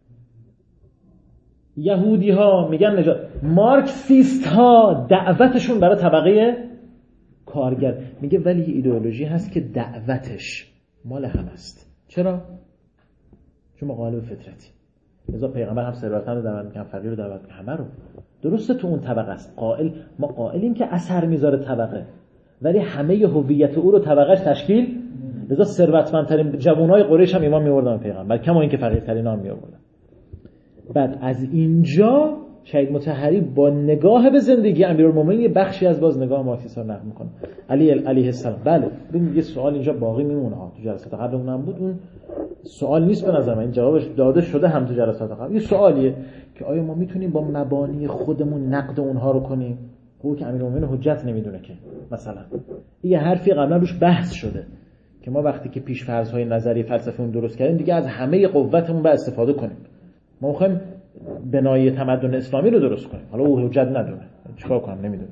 یهودی ها میگن نژاد. مارکسیست ها دعوتشون برای طبقه کارگر. میگه ولی ایدئولوژی هست که دعوتش مال هم است. چرا؟ چون ما قالب فطرتی. لذا پیغمبر هم ثروتمند رو دعوت میکنه، فقیر رو دعوت میکنه، همه رو. درسته تو اون طبقه است. ما قائلیم که اثر میذاره طبقه، ولی همه هویت او رو طبقهش تشکیل. لذا ثروتمندترین جوانای قریش هم ایمان میوردن پیغمبر، کما اینکه فقیرترین هم میوردن. بعد از اینجا شهید مطهری با نگاه به زندگی امیرالمومنین یه بخشی از باز نگاه مارکسیستا رو نقد میکنه. علی علیه السلام. بله ببین یه سوال اینجا باقی میمونه ها، تو جلسات قبل اونم بود، اون سوال نیست به نظر من، این جوابش داده شده هم تو جلسات قبل. یه سوالیه که آیا ما میتونیم با مبانی خودمون نقد اونها رو کنیم؟ خب که امیرالمومنین حجت نمیدونه که مثلا یه حرفی قبلا روش بحث شده که ما وقتی که پیش فرض‌های نظری فلسفی اون درست کردیم دیگه از همه قوتمون به استفاده کنیم. ما می‌خوایم بنای تمدن اسلامی رو درست کنیم، حالا او حجت ندونه، چیکار کنم نمیدونه.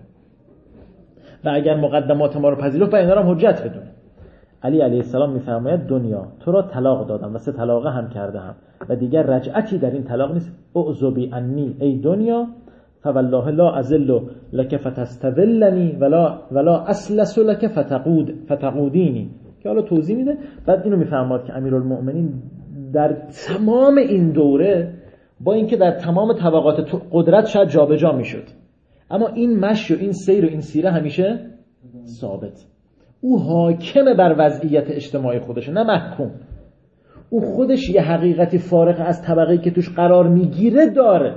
و اگر مقدمات ما رو پذیرفت، اینا رو هم حجت بدونه. علی علیه السلام میفرماید دنیا تو را طلاق دادم و 3 طلاقه هم کردم و دیگر رجعتی در این طلاق نیست. اعذبی انی ای دنیا فوالله لا اذل لك فتستذلنی ولا اسلس لك فتقودینی، که حالا توضیح میده. بعد اینو میفرماد که امیرالمؤمنین در تمام این دوره با اینکه در تمام طبقات قدرت شاید جابجا میشد، اما این مشی و این سیر و این سیره همیشه ثابت. او حاکم بر وضعیت اجتماعی خودشه، نه محکوم. او خودش یه حقیقتی فارغ از طبقه‌ای که توش قرار میگیره داره،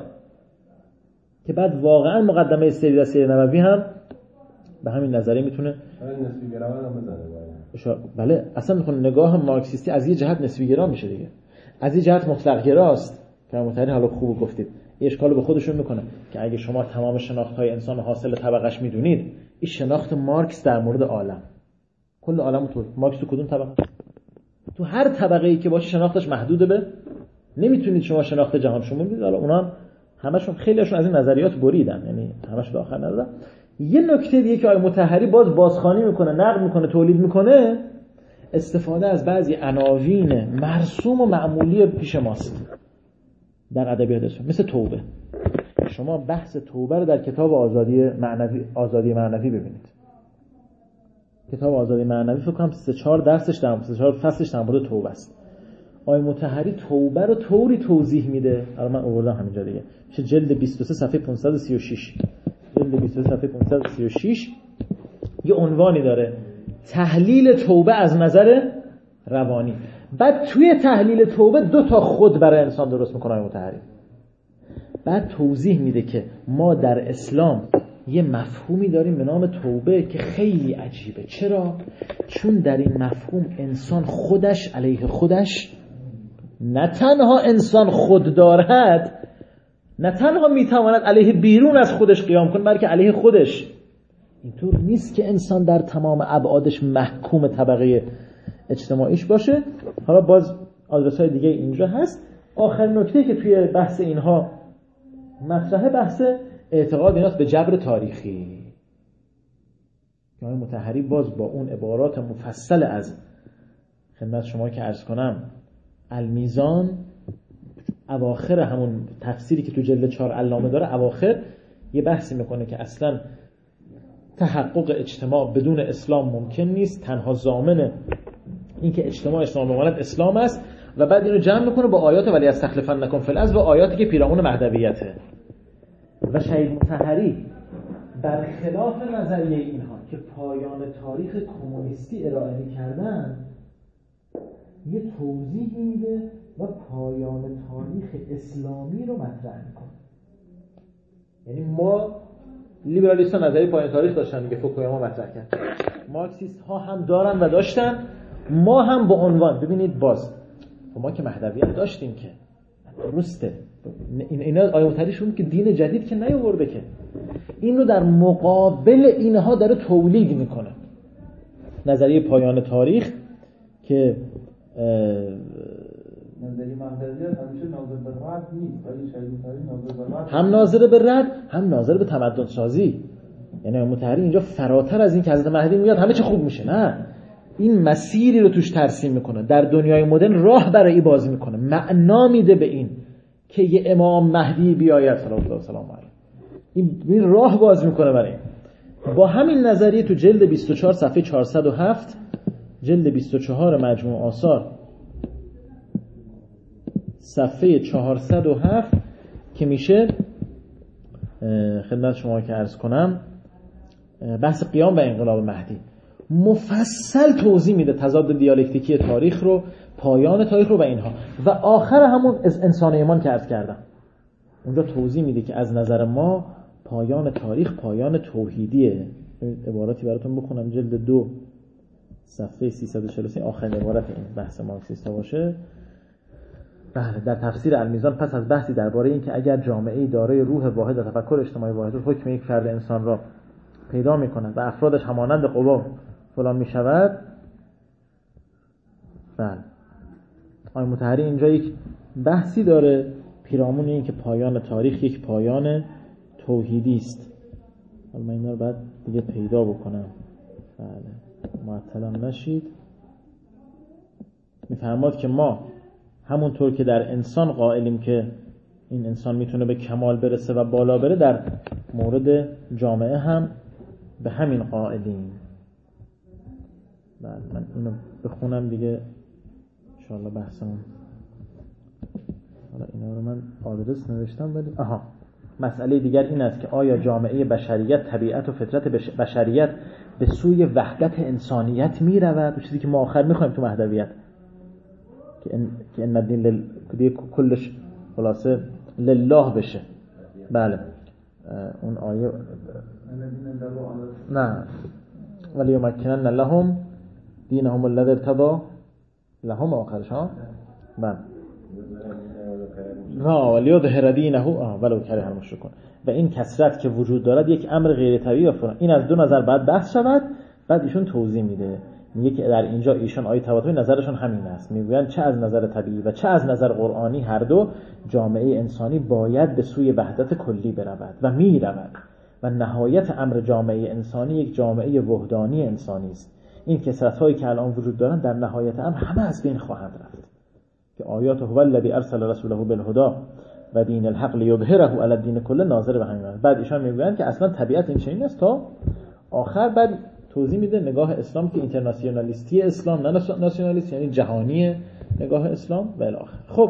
که بعد واقعا مقدمه سیر و سیر نبوی هم به همین نظریه میتونه نسبی گرا هم بزنه. بله اصلا میخوام نگاه مارکسیستی از یه جهت نسبی گرا میشه دیگه، از یه جهت مطلق گراست که مطلق حالا خوب گفتید. این اشکالو به خودشون میکنه که اگه شما تمام شناخت‌های انسان حاصل طبقه‌اش میدونید، این شناخت مارکس در مورد عالم، کل عالم تو مارکس تو کدوم طبقه؟ تو هر طبقه‌ای که باشه شناختش محدوده به، نمیتونید شما شناخت جهان شمول بدید. حالا اونا هم همشون خیلیشون از این نظریات بریدن، یعنی همش به آخر ندادن. یه نکته دیگه که آقای مطهری بازخوانی میکنه، نقد میکنه، تولید میکنه، استفاده از بعضی عناوین مرسوم و معمولی پیش ماست در ادبیات اسلام، مثل توبه. شما بحث توبه رو در کتاب آزادی معنوی ببینید. کتاب آزادی معنوی فکر کنم 3-4 درسش در 3-4 فصلش در مورد توبه است. آقای مطهری توبه رو طوری توضیح میده، الان من آوردم همینجا دیگه، میشه جلد 23 صفحه 536. جلد 23 صفحه 536 یه عنوانی داره، تحلیل توبه از نظر روانی. بعد توی تحلیل توبه 2 تا خود برای انسان درست میکنه آقای مطهری. بعد توضیح میده که ما در اسلام یه مفهومی داریم به نام توبه که خیلی عجیبه. چرا؟ چون در این مفهوم انسان خودش علیه خودش، نه تنها انسان خود دارد، نه تنها میتواند علیه بیرون از خودش قیام کنه، بلکه علیه خودش. اینطور نیست که انسان در تمام ابعادش محکوم طبقه اجتماعیش باشه. حالا باز آدرس‌های دیگه اینجا هست. آخر نکته که توی بحث اینها مطرحه بحث اعتقاد ایناست به جبر تاریخی. آقای مطهری باز با اون عبارات مفصل از خدمت شما که عرض کنم المیزان، اواخر همون تفسیری که تو جلد 4 علامه داره، اواخر یه بحثی میکنه که اصلا تحقق اجتماع بدون اسلام ممکن نیست، تنها ضامن این که اجتماع اسلام بماند اسلام است، و بعد اینو جمع میکنه با آیات ولی استخلفنکم فی الارض و آیاتی که پیرامون مهدویته. و شهید مطهری برخلاف نظریه اینها که پایان تاریخ کمونیستی ارائه می‌کردن، یه توضیحی میده و پایان تاریخ اسلامی رو مطرح میکنه. یعنی ما لیبرالیست‌ها نظریه پایان تاریخ داشتن دیگه، فوکویاما مطرح کرد، مارکسیست‌ها هم دارن و داشتن، ما هم با عنوان ببینید باز ما که مهدویت داشتیم که درسته، اینا آیه مطهریشون که دین جدید که نیاورده که، این رو در مقابل اینها داره تولید میکنه. نظریه پایان تاریخ که نظریه مهدویت همیشه ناظر به رد نیست، ولی شهید مطهری ناظر به رد، هم ناظر به رد هم ناظر به تمدن سازی. یعنی مطهری اینجا فراتر از این که حضرت مهدی میاد همه چی خوب میشه، نه، این مسیری رو توش ترسیم میکنه، در دنیای مدرن راه برای باز میکنه، معنا میده به این که یه امام مهدی بیاید صلی الله علیه و آله. این راه باز میکنه برای این. با همین نظریه تو جلد 24 صفحه 407، جلد 24 مجموع آثار صفحه 407 که میشه خدمت شما که عرض کنم بحث قیام به انقلاب مهدی، مفصل توضیح میده تضاد دیالکتیکی تاریخ رو، پایان تاریخ رو و اینها، و آخر همون انسان ایمان که عرض کردم اونجا توضیح میده که از نظر ما پایان تاریخ پایان توحیدیه. عباراتی براتون بخونم، جلد 2 صفحه 343 آخرین عبارت این بحث مارکسیستا باشه. بله، در تفسیر المیزان پس از بحثی درباره این که اگر جامعه‌ای دارای روح واحد و تفکر اجتماعی واحد حکم یک فرد انسان را پیدا می‌کند و افرادش همانند قوا فلان می‌شود، بله، آقای مطهری اینجا یک بحثی داره پیرامون این که پایان تاریخ یک پایان توحیدی است. حالا من اینا رو بعد دیگه پیدا بکنم، بله، معطلم نشید. می‌فرماد که ما همونطور که در انسان قائلیم که این انسان میتونه به کمال برسه و بالا بره، در مورد جامعه هم به همین قائلیم. بله، من اینو بخونم دیگه انشاءالله بحثمون. حالا اینا رو من آدرس نوشتم ولی مسئله دیگر این است که آیا جامعه بشریت، طبیعت و فطرت بشریت به سوی وحدت انسانیت میرود؟ چیزی که ما آخر میخوایم تو مهدویت که ان الدین کلش خلاصه لله بشه. بله، اون آیه نه ولی یمکنن لهم دینهم الذی ارتضی لهم آخرش بله ولی یظهر دینه ولو کره المشرکون. و این کثرت که وجود دارد یک امر غیر طبیعی و فلان. این از دو نظر بعد بحث شود. بعد ایشون توضیح میده، میگه که در اینجا ایشان آیه تواتر نظرشون همین است، میگویند چه از نظر طبیعی و چه از نظر قرآنی هر دو جامعه انسانی باید به سوی وحدت کلی برود و میرود و نهایت امر جامعه انسانی یک جامعه وحدانی انسانی است. این کثرت‌هایی که الان وجود دارند در نهایت امر همه از بین خواهند رفت که آیات هو الذی ارسل رسوله بالهدی و دین الحق لیظهره علی الدین کله ناظر به همین است. بعد ایشان میگویند که اصلا طبیعت این چنین است تا آخر. بعد توضیح میده نگاه اسلام که اینترناسیونالیستی اسلام، نه ناسیونالیست، یعنی جهانی نگاه اسلام و الی آخر. خب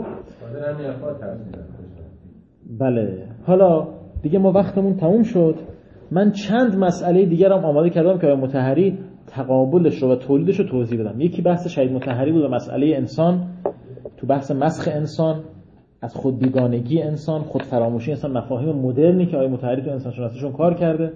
بله، حالا دیگه ما وقتمون تموم شد. من چند مسئله دیگر هم آماده کردم که مطهری تقابلش رو و تولیدش رو توضیح بدم. یکی بحث شهید مطهری بود و مسئله انسان تو بحث مسخ انسان، از خود بیگانگی انسان، خود فراموشی انسان، مفاهیم مدرنی که آقای مطهری تو انسان شناسیشون کار کرده.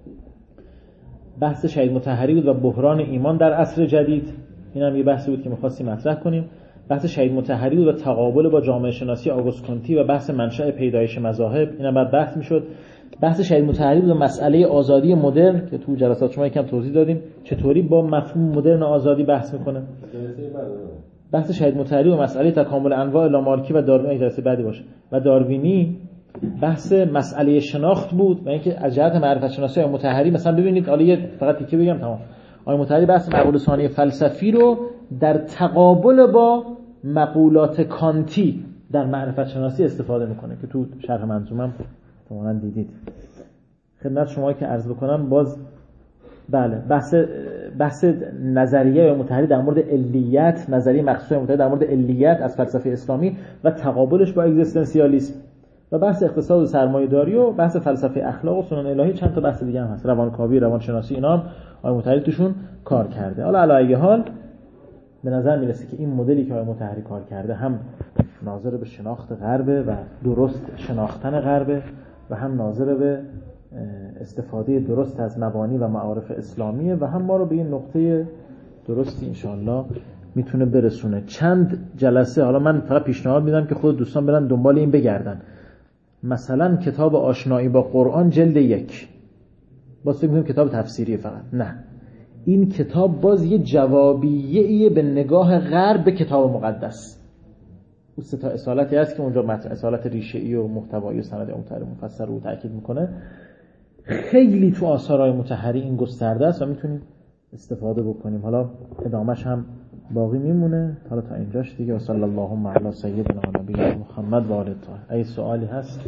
بحث شهید مطهری بود و بحران ایمان در عصر جدید، این هم یه بحثی بود که می‌خواستیم مطرح کنیم. بحث شهید مطهری بود و تقابل با جامعه شناسی آگوست کنتی و بحث منشأ پیدایش مذاهب، این هم بعد بحث می‌شد. بحث شهید مطهری بود و مسئله آزادی مدرن که تو جلسات شما یکم توضیح دادیم چطوری با مفهوم مدرن آزادی بحث میکنه. بحث شهید مطهری و مسئله تکامل انواع لامارکی و داروینی جلسه بعدی باشه. و داروینی بحث مسئله شناخت بود و اینکه از جهت معرفت شناسی آقای مطهری مثلا ببینید حالا یه فقط تیکه بگم تمام. آقای مطهری بحث مقوله ثانی فلسفی رو در تقابل با مقولات کانتی در معرفت شناسی استفاده میکنه که تو شرح منظومم شما دیدید. خدمت شما که عرض بکنم باز بله بحث نظریه مطهری در مورد علیت، نظریه مخصوص مطهری در مورد علیت از فلسفه اسلامی و تقابلش با اگزیستانسیالیسم و بحث اقتصاد و سرمایه‌داری و بحث فلسفه اخلاق و سنن الهی، چند تا بحث دیگه هم هست، روانکاوی، روانشناسی، اینا هم آقای مطهری توشون کار کرده. حالا علی ای حال به نظر میرسه که این مدلی که آقای مطهری کار کرده هم ناظر به شناخت غربه و درست شناختن غربه و هم ناظر به استفاده درست از مبانی و معارف اسلامیه و هم ما رو به این نقطه درستی انشاءالله میتونه برسونه. چند جلسه حالا من فقط پیشنهاد میدم که خود دوستان برن دنبال این بگردن. مثلا کتاب آشنایی با قرآن جلد 1، باز فکر می‌کنم کتاب تفسیریه فقط، نه، این کتاب باز یه جوابیه به نگاه غرب به کتاب مقدس. اون سه تا اصالتی هست که اونجا متن اصالت ریشه‌ای و محتوایی و سند مطهری مفسر رو تاکید میکنه. خیلی تو آثارهای مطهری این گسترده است و میتونیم استفاده بکنیم. حالا ادامهش هم باقی میمونه. حالا تا اینجاش دیگه. و صلی اللهم علی سیدنا نبینا محمد و آله الطاهرین. اگه سوالی هست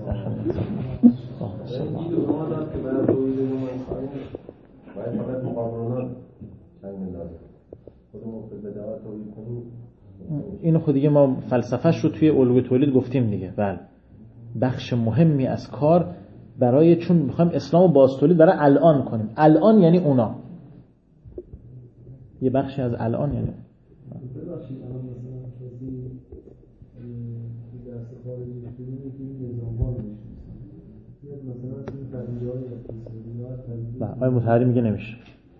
اینو خود دیگه ما فلسفهش رو توی علوم تولید گفتیم دیگه. بله بخش مهمی از کار برای، چون میخوایم اسلامو باز تولید برای الان کنیم. الان یعنی اونا، یه بخشی از الان یعنی آقای مطهری میگه نمیشه.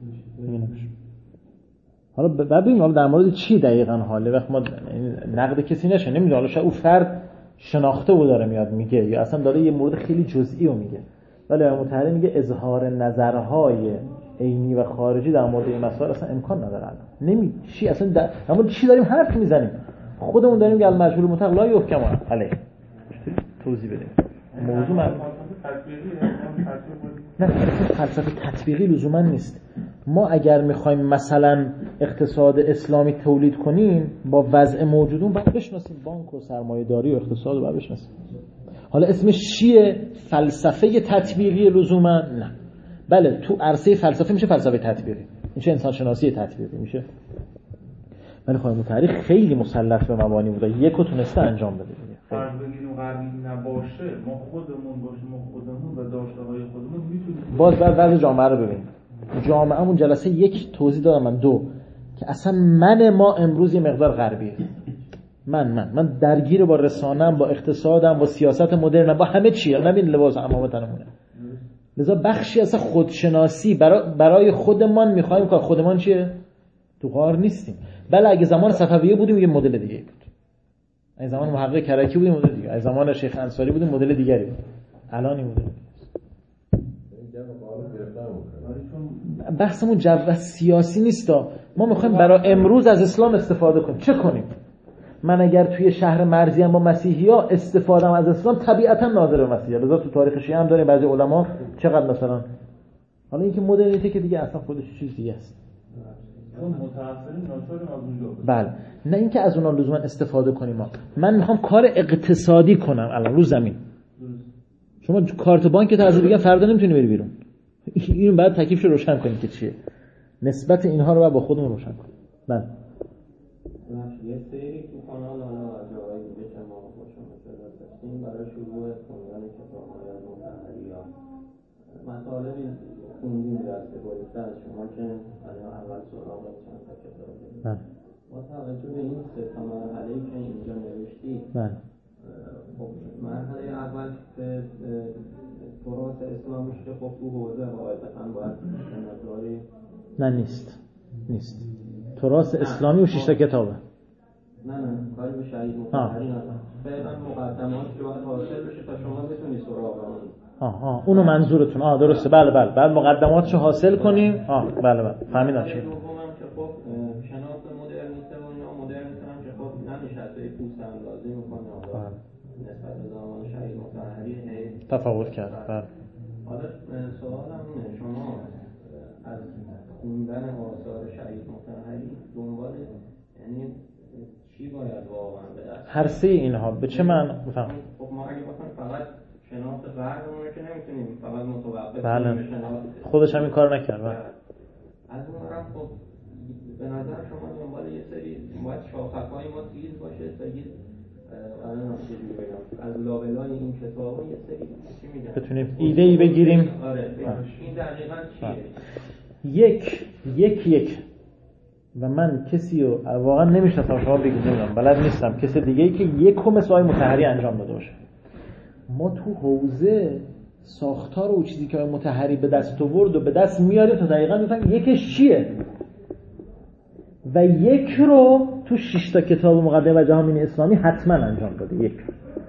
حالا ببینیم حالا در مورد چی دقیقاً حاله، وقت ما نقد کسی نشه، نمیدونم حالا شاید اون فرد شناخته و داره میاد میگه یا اصلا داره یه مورد خیلی جزئی رو میگه، ولی آقای مطهری میگه اظهار نظرهای عینی و خارجی در مورد این مسائل اصلا امکان نداره. الان چی اصلا در مورد چی داریم حرف میزنیم؟ خودمون داریم که المجهول مطلق لا یحکم علیه. توضیح بدیم موضوع نه فلسفه تطبیقی لزوما نیست. ما اگر میخوایم مثلا اقتصاد اسلامی تولید کنیم با وضع موجودون باید بشناسیم بانک و سرمایه‌داری و اقتصاد رو باید بشناسیم. حالا اسمش چیه؟ فلسفه تطبیقی لزوما نه. بله تو عرصه فلسفه میشه فلسفه تطبیقی، میشه انسان شناسی تطبیقی میشه. ولی خانم مطهری خیلی مسلط به مبانی بوده، یکو تونسته انجام بده دیگه. فرض بگیریم غربی نباشه، ما خودمون باشیم و خودمون و داشته‌های خودمون میتونیم. باز بعد وضع جامعه رو ببینیم. جامعه‌مون جلسه 1 توضیح دادم من، 2 که اصلا ما امروز یه مقدار غربیه. من درگیر با رسانه‌ام، با اقتصادم، با سیاست مدرنم، با همه چی. نبین لباس عمامه تنمونه. لذا بخشی از خودشناسی برای خودمان می‌خوایم که خودمان چیه؟ تو غار نیستیم. بله اگه زمان صفویه بودیم یه مدل دیگه بود. اگه زمان محقق کرکی بودیم مدل دیگه. اگه زمان شیخ انصاری بودیم مدل دیگری بود. الان این مدل بحثمون جو سیاسی نیست. ما میخوایم برای امروز از اسلام استفاده کنیم. چه کنیم؟ من اگر توی شهر مرزیم با مسیحی‌ها استفاده‌ام از اسلام طبیعتاً ناظر به مسیحی‌ها. لذا تو تاریخ شیعه هم داریم بعضی علما چقدر مثلا حالا اینکه مدرنیته که دیگه اصلا خودش چیز دیگه است. اون متأثرین ناشریم از اونجا. بله نه اینکه از اونها لزوما استفاده کنیم. من میخوام کار اقتصادی کنم الان رو زمین. شما کارت بانک از دیگه فردا نمیتونی بری بیرون. اینو بعد تکلیفش رو روشن کنید که چیه. نسبت اینها رو با خودمون روشن کنیم. بله. یه سری تو کانال حالا جایی دیگه که ما با شما صحبت داشتیم برای شروع خوندن کتاب‌های از مطهری یا مطالبی خوندیم درسته گذشته از شما که اول سراغ چند تا کتاب داریم. بله. با توجه به این 3 تا مرحله‌ای که اینجا نوشتید. بله. خب مرحله اول که تراث اسلامیش که خب تو حوزه قاعدتاً باید مقداری نه نیست. تراث اسلامی و 6 تا کتابه. نه کاری به شهید مطهری ندارم. فعلا مقدمات که باید حاصل بشه تا شما بتونی سراغ اون اونو منظورتون درسته. بله بعد مقدماتشو حاصل کنیم. بله فهمیدم چی. دومم که خب شناخت مدرنیته و اینا مدرنیته هم که خب نمیشه به پوست اندازی میکنه نسبت به زمان شهید مطهری تفاوت کرد. بله. حالا سوالم اینه، شما از خوندن آثار شهید مطهری دنبال یعنی چی باید واقعا به دست؟ هر سه اینها به چه معنی بفهم؟ خب ما اگه بخوایم فقط شناخت غربمون که نمیتونیم فقط متوقف کنیم به شناخت خودش هم این کار نکرد. از اون طرف خب به نظر شما دنبال یه سری باید شاخه‌های ما تیز باشه تا یه از لابلای این کتابا یه سری چی میگن بتونیم ایده‌ای بگیریم. آره این دقیقاً چیه؟ یک و من کسی رو واقعا نمیشناسم، شما بگید نمیدونم بلد نیستم کسی دیگه‌ای که یک مثل آقای مطهری انجام داده باشه. ما تو حوزه ساختار و چیزی که آقای مطهری به دست آورد و به دست میاره تا دقیقاً بفهمیم یکش چیه و یک رو تو 6 تا کتاب مقدمه و جهان اسلامی حتما انجام داده. یک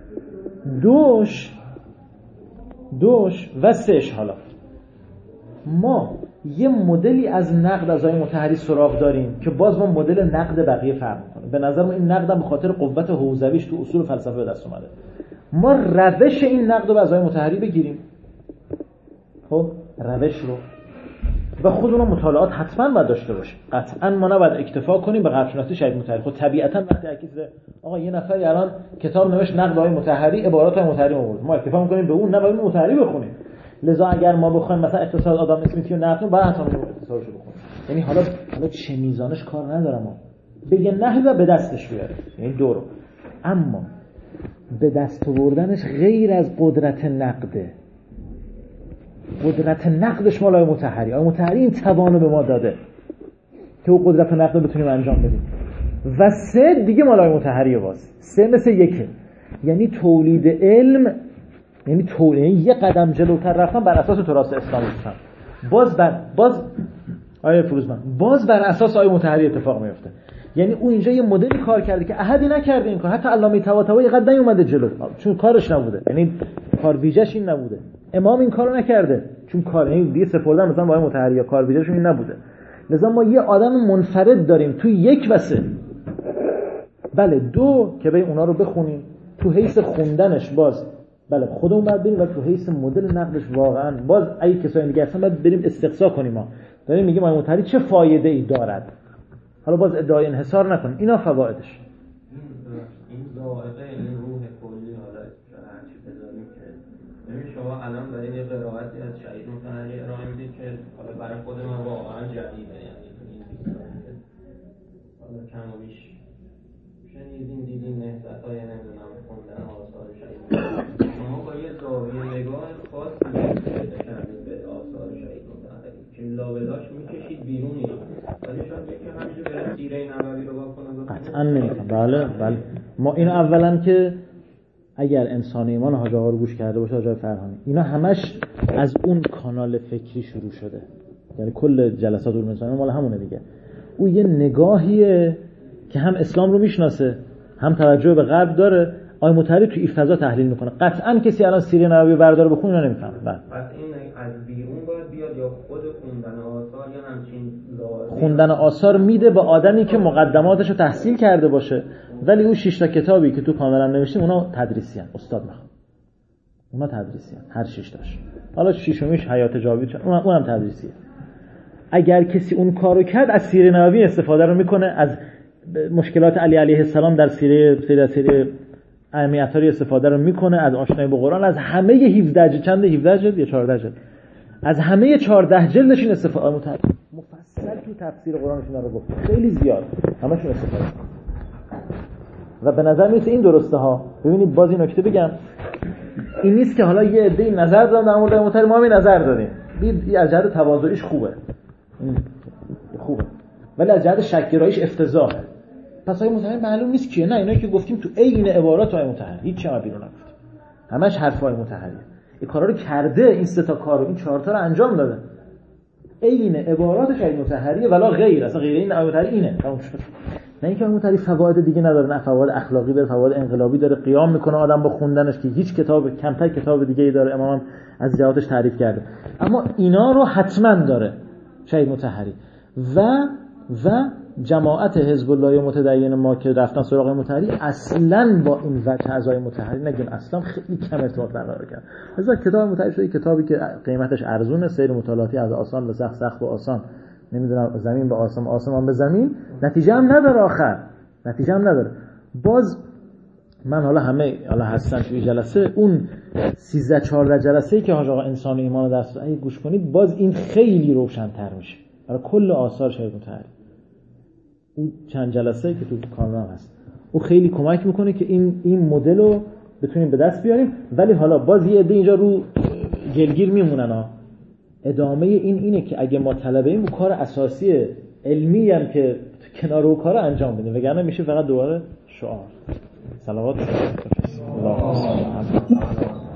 دوش و سهش. حالا ما یه مدلی از نقد از آقای مطهری سراغ داریم که باز ما مدل نقد بقیه فرق می‌کنه. به نظر من این نقد هم به خاطر قوت حوزویش تو اصول فلسفه به دست اومده. ما روش این نقد رو از آقای مطهری بگیریم، خب روش رو و خودمون مطالعات حتما باید داشته باشیم. قطعا ما نباید اکتفا کنیم به غرب‌شناسی شهید مطهری. خب طبیعتا وقتی آقا یه نفری الان کتاب نوشت نقد آقای مطهری، عبارات آقای مطهری آورد، ما اکتفا می‌کنیم به اون، نه باید مطهری بخونیم. لذا اگر ما بخوایم مثلا اقتصاد آدم اسمیتی رو نقد کنیم باید حتما اقتصادشو بخونیم. یعنی حالا چه میزانش کار ندارم ما به یه نحوی و به دستش بیاره، یعنی دورو. اما به دست آوردنش غیر از قدرت نقده. قدرت نقدش مال آقای مطهری. آقای مطهری این توانو به ما داده که او قدرت نقد رو بتونیم انجام بدیم. و سه دیگه مال آقای مطهری باز. سه مثل یکه، یعنی تولید علم، یعنی یه قدم جلوتر رفتن بر اساس تراث اسلامی هستن. باز آیه فروزمن باز بر اساس آیه مطهری اتفاق میفته. یعنی او اینجا یه مدلی کار کرده که احدی نکرده این کار. حتی علامه طباطبایی قد نیومده جلو چون کارش نبوده، یعنی کار ویژه‌ش این نبوده. امام این کارو نکرده چون کار این دیگه سپردن مثلا با آیه مطهری یا کار ویژه‌ش این نبوده. لذا ما یه آدم منفرد داریم توی یک و سه. بله دو که به اونا رو بخونیم تو حیث خوندنش باز بله خودمون باید بریم و تو حیث مدل نقدش واقعا باز اگه کسایی دیگه اصلا باید بریم استقصا کنیم. ما داریم میگیم آقای مطهری چه فایده ای دارد. حالا باز ادعای انحصار نکنیم، اینا فوایدش. این ذائقه این روح کلی حالا هر چی بذاریم که ببین شما الان دارین یه قرائتی از شهید مطهری ارائه میدید که حالا برای خود من واقعا جدیده، یعنی این حالا کم و بیش شنیدین دیدین نهضت‌های نمیدونم خوندن آثار شهید مطهری. شما با یه زاویه نگاه خاصی پیدا کردید به آثار شهید مطهری که لابلاش میکشید بیرونی، ولی شاید یکی همینجور به سیره نبوی رو واکنه قطعا نمیکنم. بله ما این اولا که اگر انسان ایمان حاج آقا رو گوش کرده باشه، حاج فرهانی، اینا همش از اون کانال فکری شروع شده، یعنی کل جلسات علوم انسانی مال همونه دیگه. او یه نگاهیه که هم اسلام رو میشناسه هم توجه به غرب داره. آقای مطهری تو این فضا تحلیل میکنه. قطعا کسی الان سیره نبوی برداره بخونه اینا نمیفهمه. پس این از بیرون باید بیاد یا خود خوندن آثار یا همچین خوندن آثار میده به آدمی که مقدماتش رو تحصیل کرده باشه، ولی اون 6 تا کتابی که تو کاملا نوشتیم اونا تدریسی ان، استاد میخوام اونا تدریسی ان، هر 6 تاش. حالا ششمیش حیات جاوید اونم تدریسیه. اگر کسی اون کارو کرد از سیره نبوی استفاده رو میکنه، از مشکلات علی علیه السلام در سیره اهمیت‌های استفاده رو میکنه، از آشنایی با قرآن، از همه 17 جلد، چند 17 جلد یا 14 جلد، از همه 14 جلدش این استفاده مفصل تو تفسیر قرآنش اینا رو گفت، خیلی زیاد همشون استفاده میکنه. و به نظر میاد این درسته ها. ببینید باز این نکته بگم، این نیست که حالا یه عده نظر دادن در مورد مطهری ما هم نظر دادیم، این از جهت تواضعیش خوبه ولی از جهت شک‌گراییش افتضاحه. پس آقای مطهری معلوم نیست کیه. نه، اینایی که گفتیم تو عین عبارات آقای مطهری هیچ چیزی بیرون نگفتیم، همش حرف آقای مطهری. این کارا رو کرده، این 3 تا کارو، این 4 تا رو انجام داده. عین عبارات شهید مطهریه ولا غیر، اصلا غیر این آیه مطهری اینه تموم شد. نه اینکه مطهری فواید دیگه نداره، نه فواید اخلاقی داره، فواید انقلابی داره، قیام میکنه آدم با خوندنش که هیچ کتاب کمتر کتاب دیگه‌ای داره امام از جهاتش تعریف کرده. اما اینا رو حتما داره شهید مطهری و جماعت حزب الله متدین ما که رفتن سراغ مطهری اصلا با این وجه اعضای مطهری نگیم، اصلا خیلی کم ارتباط برقرار کردن. مثلا کتاب مطهری شده کتابی که قیمتش ارزونه، سیر مطالعاتی از آسان به سخت، سخت به آسان، نمیدونم زمین به آسمان، آسمان به زمین، نتیجه هم نداره آخر، نتیجه هم نداره. باز من حالا هستن توی جلسه اون 13 14 جلسه‌ای که حاج آقا انسان و ایمان درس اگه گوش کنید باز این خیلی روشن‌تر میشه برای کل آثار شهید مطهری. اون چند جلسه‌ای که تو کانال هست او خیلی کمک میکنه که این مدل رو بتونیم به دست بیاریم. ولی حالا باز یه عده اینجا رو گلگیر میمونن ها. ادامه اینه که اگه ما طلبه ایم کار اساسی علمی هم که کنار او کار انجام بدیم، وگرنه میشه فقط دوباره شعار. صلوات الله